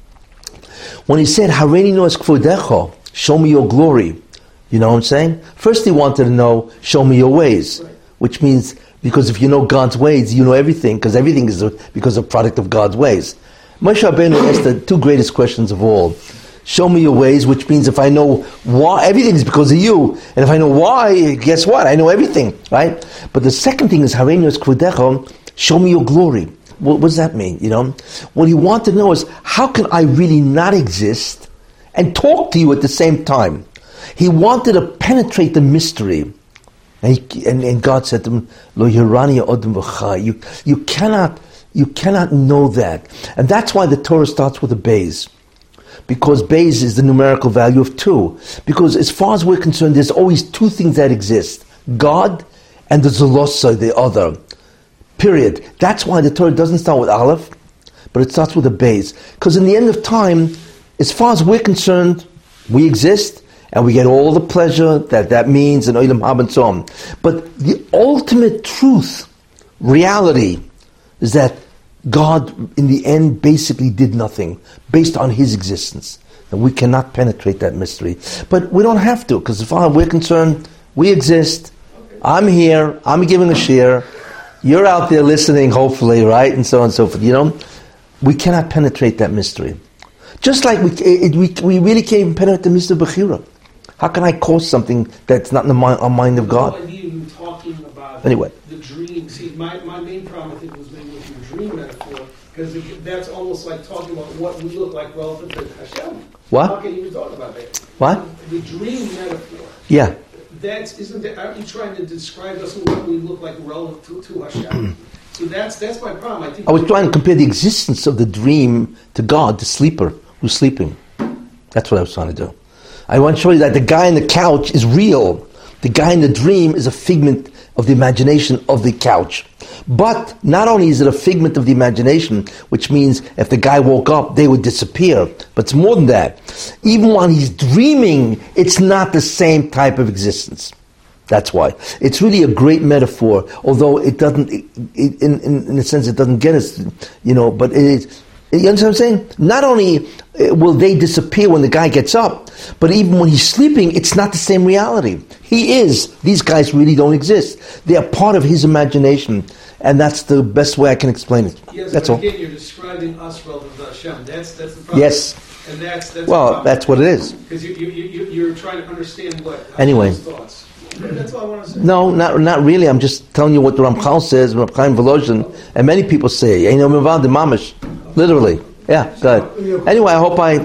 When he said, Hareini no es kvodecho, show me your glory. You know what I'm saying? First he wanted to know, show me your ways. Right. Which means, because if you know God's ways, you know everything, because everything is a, because of product of God's ways. Moshe Rabbeinu asked the two greatest questions of all. Show me your ways, which means if I know why, everything is because of you. And if I know why, guess what? I know everything, right? But the second thing is, Hareini no es kvodecho, show me your glory. What, what does that mean, you know? What he wanted to know is, how can I really not exist and talk to you at the same time? He wanted to penetrate the mystery. And, he, and, and God said to him, Lo yirani odem v'chai. You, you cannot, you cannot know that. And that's why the Torah starts with a beis. Because beis is the numerical value of two. Because as far as we're concerned, there's always two things that exist. God and the Zolosa, the other. Period. That's why the Torah doesn't start with Aleph, but it starts with a beis. Because in the end of time, as far as we're concerned, we exist, and we get all the pleasure that that means, and Olam Haba and so on. But the ultimate truth, reality, is that God, in the end, basically did nothing based on His existence. And we cannot penetrate that mystery. But we don't have to, because as far as we're concerned, we exist. I'm here. I'm giving a share. You're out there listening, hopefully, right? And so on and so forth. You know, we cannot penetrate that mystery. Just like we it, we, we really can't even penetrate the mystery of Bechira. How can I cause something that's not in the mind, uh, mind of God? No idea you talking about anyway. The dream. See, my, my main problem, I think, was maybe with your dream metaphor, because that's almost like talking about what we look like relative to Hashem. What? How can you even talk about that? What? The dream metaphor. Yeah. That's isn't that? Aren't you trying to describe us what we look like relative to, to Hashem? So that's that's my problem. I think. I was trying to compare the existence of the dream to God, the sleeper who's sleeping. That's what I was trying to do. I want to show you that the guy on the couch is real. The guy in the dream is a figment of the imagination of the couch. But not only is it a figment of the imagination, which means if the guy woke up, they would disappear. But it's more than that. Even while he's dreaming, it's not the same type of existence. That's why. It's really a great metaphor, although it doesn't, it, it, in, in, in a sense, it doesn't get us, you know, but it is. You understand what I'm saying? Not only will they disappear when the guy gets up, but even when he's sleeping, it's not the same reality. He is. These guys really don't exist. They are part of his imagination, and that's the best way I can explain it. Yes, that's but all. Again, you're describing us relative to Hashem. That's that's the problem. Yes. And that's that's well, that's what it is. Because you, you, you, you're trying to understand what Hashem's anyway. thoughts. That's all I want to say. No, not not really. I'm just telling you what the Ramchal says, Reb Chaim Volozhin, and many people say. You know, Mavad the Mamish, literally. Yeah, good. Anyway, I hope I.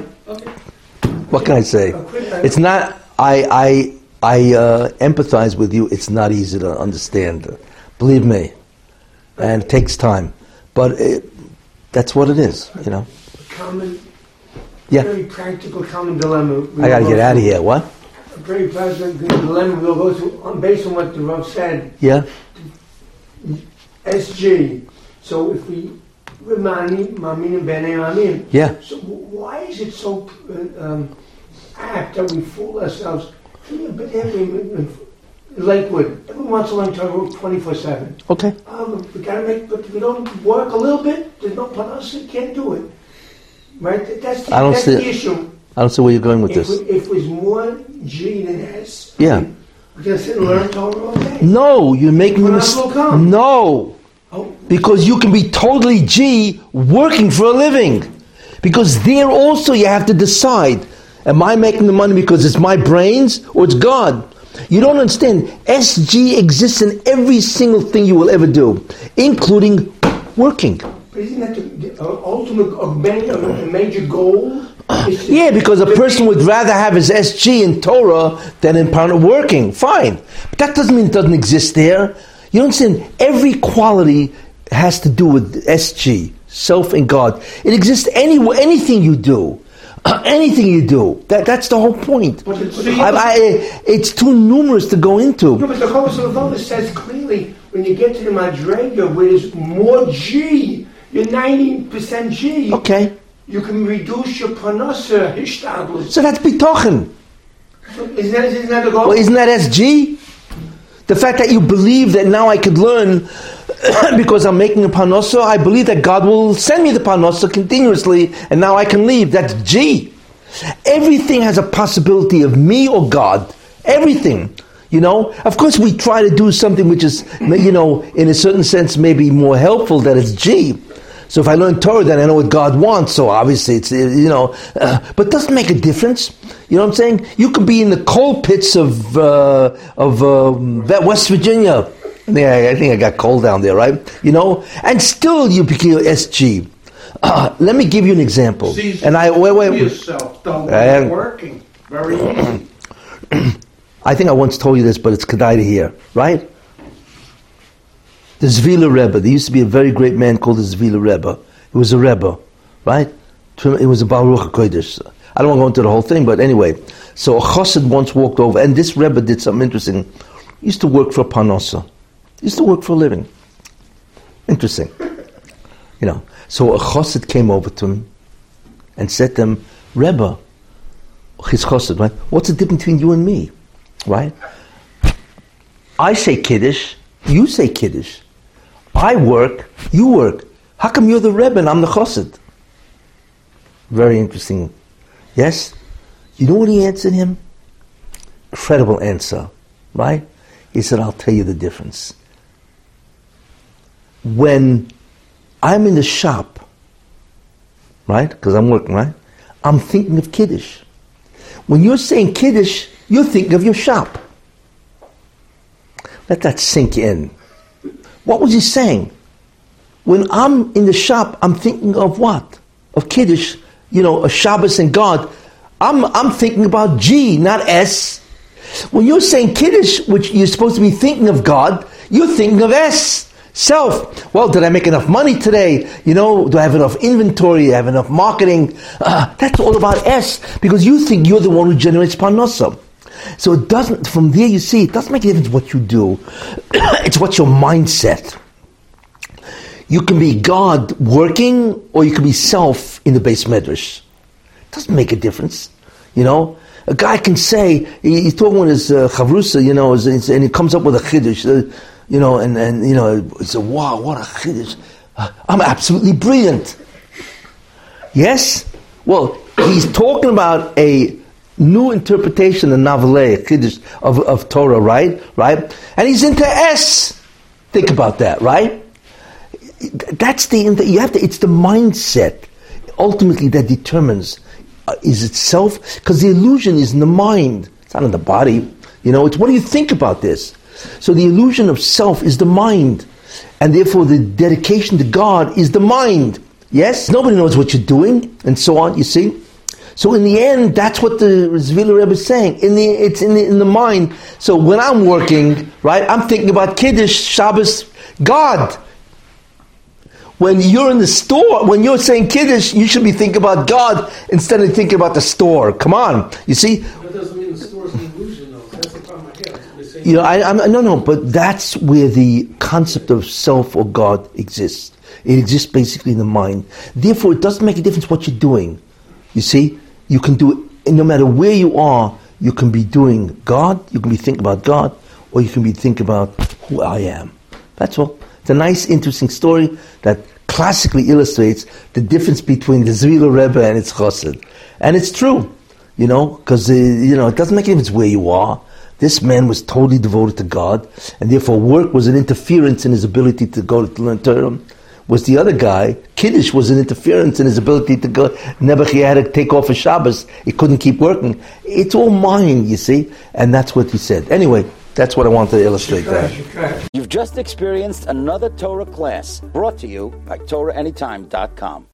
What can I say? It's not. I I I uh, empathize with you. It's not easy to understand. Believe me, and it takes time. But it, that's what it is. You know. Common. Yeah. Very practical common dilemma. I got to get out of here. What? A very practical dilemma we'll go through, based on what the Rav said. Yeah. S G. So if we Mani, Mamin, Bene, Mamin. Yeah. So why is it so uh, um, apt that we fool ourselves? Yeah, but every Lakewood, every once in a while, talk twenty-four seven. Okay. Um, we gotta make, but we don't work a little bit. There's no panasa, can't do it. Right? That's the, I don't that's see the it. issue. I don't see where you're going with If, this. we, if it was more G than S, Yeah. we're gonna sit and learn Torah all day. No, you're making a Panasa mistake. will come. No. Oh, Because you can be totally G working for a living. Because there also you have to decide, am I making the money because it's my brains or it's God? You don't understand. S G exists in every single thing you will ever do, including working. but isn't that the, the uh, ultimate, uh, main- uh, the major goal? Is to- Yeah, because a person would rather have his S G in Torah than in partner working. Fine. But that doesn't mean it doesn't exist there. You understand? Every quality has to do with S G, self and God. It exists anywhere, anything you do. Uh, anything you do. That, that's the whole point. But it's- but I, I, it's too numerous to go No, into. but the Choshen Levona says clearly, when you get to the Madrega, where there's more G, you're ninety percent G. Okay. You can reduce your panasa hishtadlus. So that's bitochen. Isn't that, isn't that the goal? Well, isn't that S G? The fact that you believe that now I could learn because I'm making a panosa, I believe that God will send me the panosa continuously, and now I can leave. That's G. Everything has a possibility of me or God. Everything. You know? Of course we try to do something which is, you know, in a certain sense maybe more helpful, that it's G. So if I learn Torah, then I know what God wants. So obviously it's, you know, uh, but it doesn't make a difference. You know what I'm saying? You could be in the coal pits of uh, of um, West Virginia. Yeah, I think I got coal down there, right? You know, and still you become S G. Uh, let me give you an example. See, and I wait, wait. yourself though when I- you're working. Very easy. I think I once told you this, but it's kedai to hear, right? The Zvila Rebbe. There used to be a very great man called the Zvila Rebbe. He was a Rebbe, right? It was a Baruch HaKodesh. I don't want to go into the whole thing, but anyway. So a chassid once walked over, and this Rebbe did something interesting. He used to work for a panosa. He used to work for a living. Interesting. You know. So a chassid came over to him and said to him, Rebbe, his chassid, right? What's the difference between you and me? Right? I say Kiddush, you say Kiddush. I work, you work. How come you're the Rebbe and I'm the chassid? Very interesting. Yes? You know what he answered him? Incredible answer. Right? He said, I'll tell you the difference. When I'm in the shop, right? Because I'm working, right? I'm thinking of Kiddush. When you're saying Kiddush, you're thinking of your shop. Let that sink in. What was he saying? When I'm in the shop, I'm thinking of what? Of Kiddush, you know, of Shabbos and God. I'm, I'm thinking about G, not S. When you're saying Kiddush, which you're supposed to be thinking of God, you're thinking of S, self. Well, did I make enough money today? You know, do I have enough inventory? Do I have enough marketing? Uh, that's all about S, because you think you're the one who generates parnasa. So it doesn't, from there you see, it doesn't make a difference what you do. It's what's your mindset. You can be God working, or you can be self in the base medrash. It doesn't make a difference. You know, a guy can say, he, he's talking with his uh, chavrusa, you know, his, and he comes up with a chiddush, uh, you know, and, and, you know, he said, wow, what a chiddush. Uh, I'm absolutely brilliant. Yes? Well, he's talking about a new interpretation of Navaleh, Kiddush, of, of Torah, right? Right? And he's into S. Think about that, right? That's the, you have to, it's the mindset, ultimately, that determines, uh, is it self? Because the illusion is in the mind. It's not in the body. You know, it's what do you think about this? So the illusion of self is the mind. And therefore the dedication to God is the mind. Yes? Nobody knows what you're doing, and so on, you see? So in the end, that's what the Zvila Rebbe is saying. In the, it's in the, in the mind. So when I'm working, right, I'm thinking about Kiddush, Shabbos, God. When you're in the store, when you're saying Kiddush, you should be thinking about God instead of thinking about the store. Come on, you see? That doesn't mean the store's an illusion, though. That's the problem I have. They're saying You know, I, I'm, no, no, but that's where the concept of self or God exists. It exists basically in the mind. Therefore, it doesn't make a difference what you're doing. You see, you can do it, no matter where you are, you can be doing God, you can be thinking about God, or you can be thinking about who I am. That's all. It's a nice, interesting story that classically illustrates the difference between the Zvila Rebbe and its chassid. And it's true, you know, because, uh, you know, it doesn't make any difference where you are. This man was totally devoted to God, and therefore work was an interference in his ability to go to learn Torah. Was the other guy, Kiddush was an interference in his ability to go. Nebuchadnezzar had to take off a Shabbos. He couldn't keep working. It's all mind, you see, and that's what he said. Anyway, that's what I wanted to illustrate there. You've just experienced another Torah class brought to you by Torah Anytime dot com.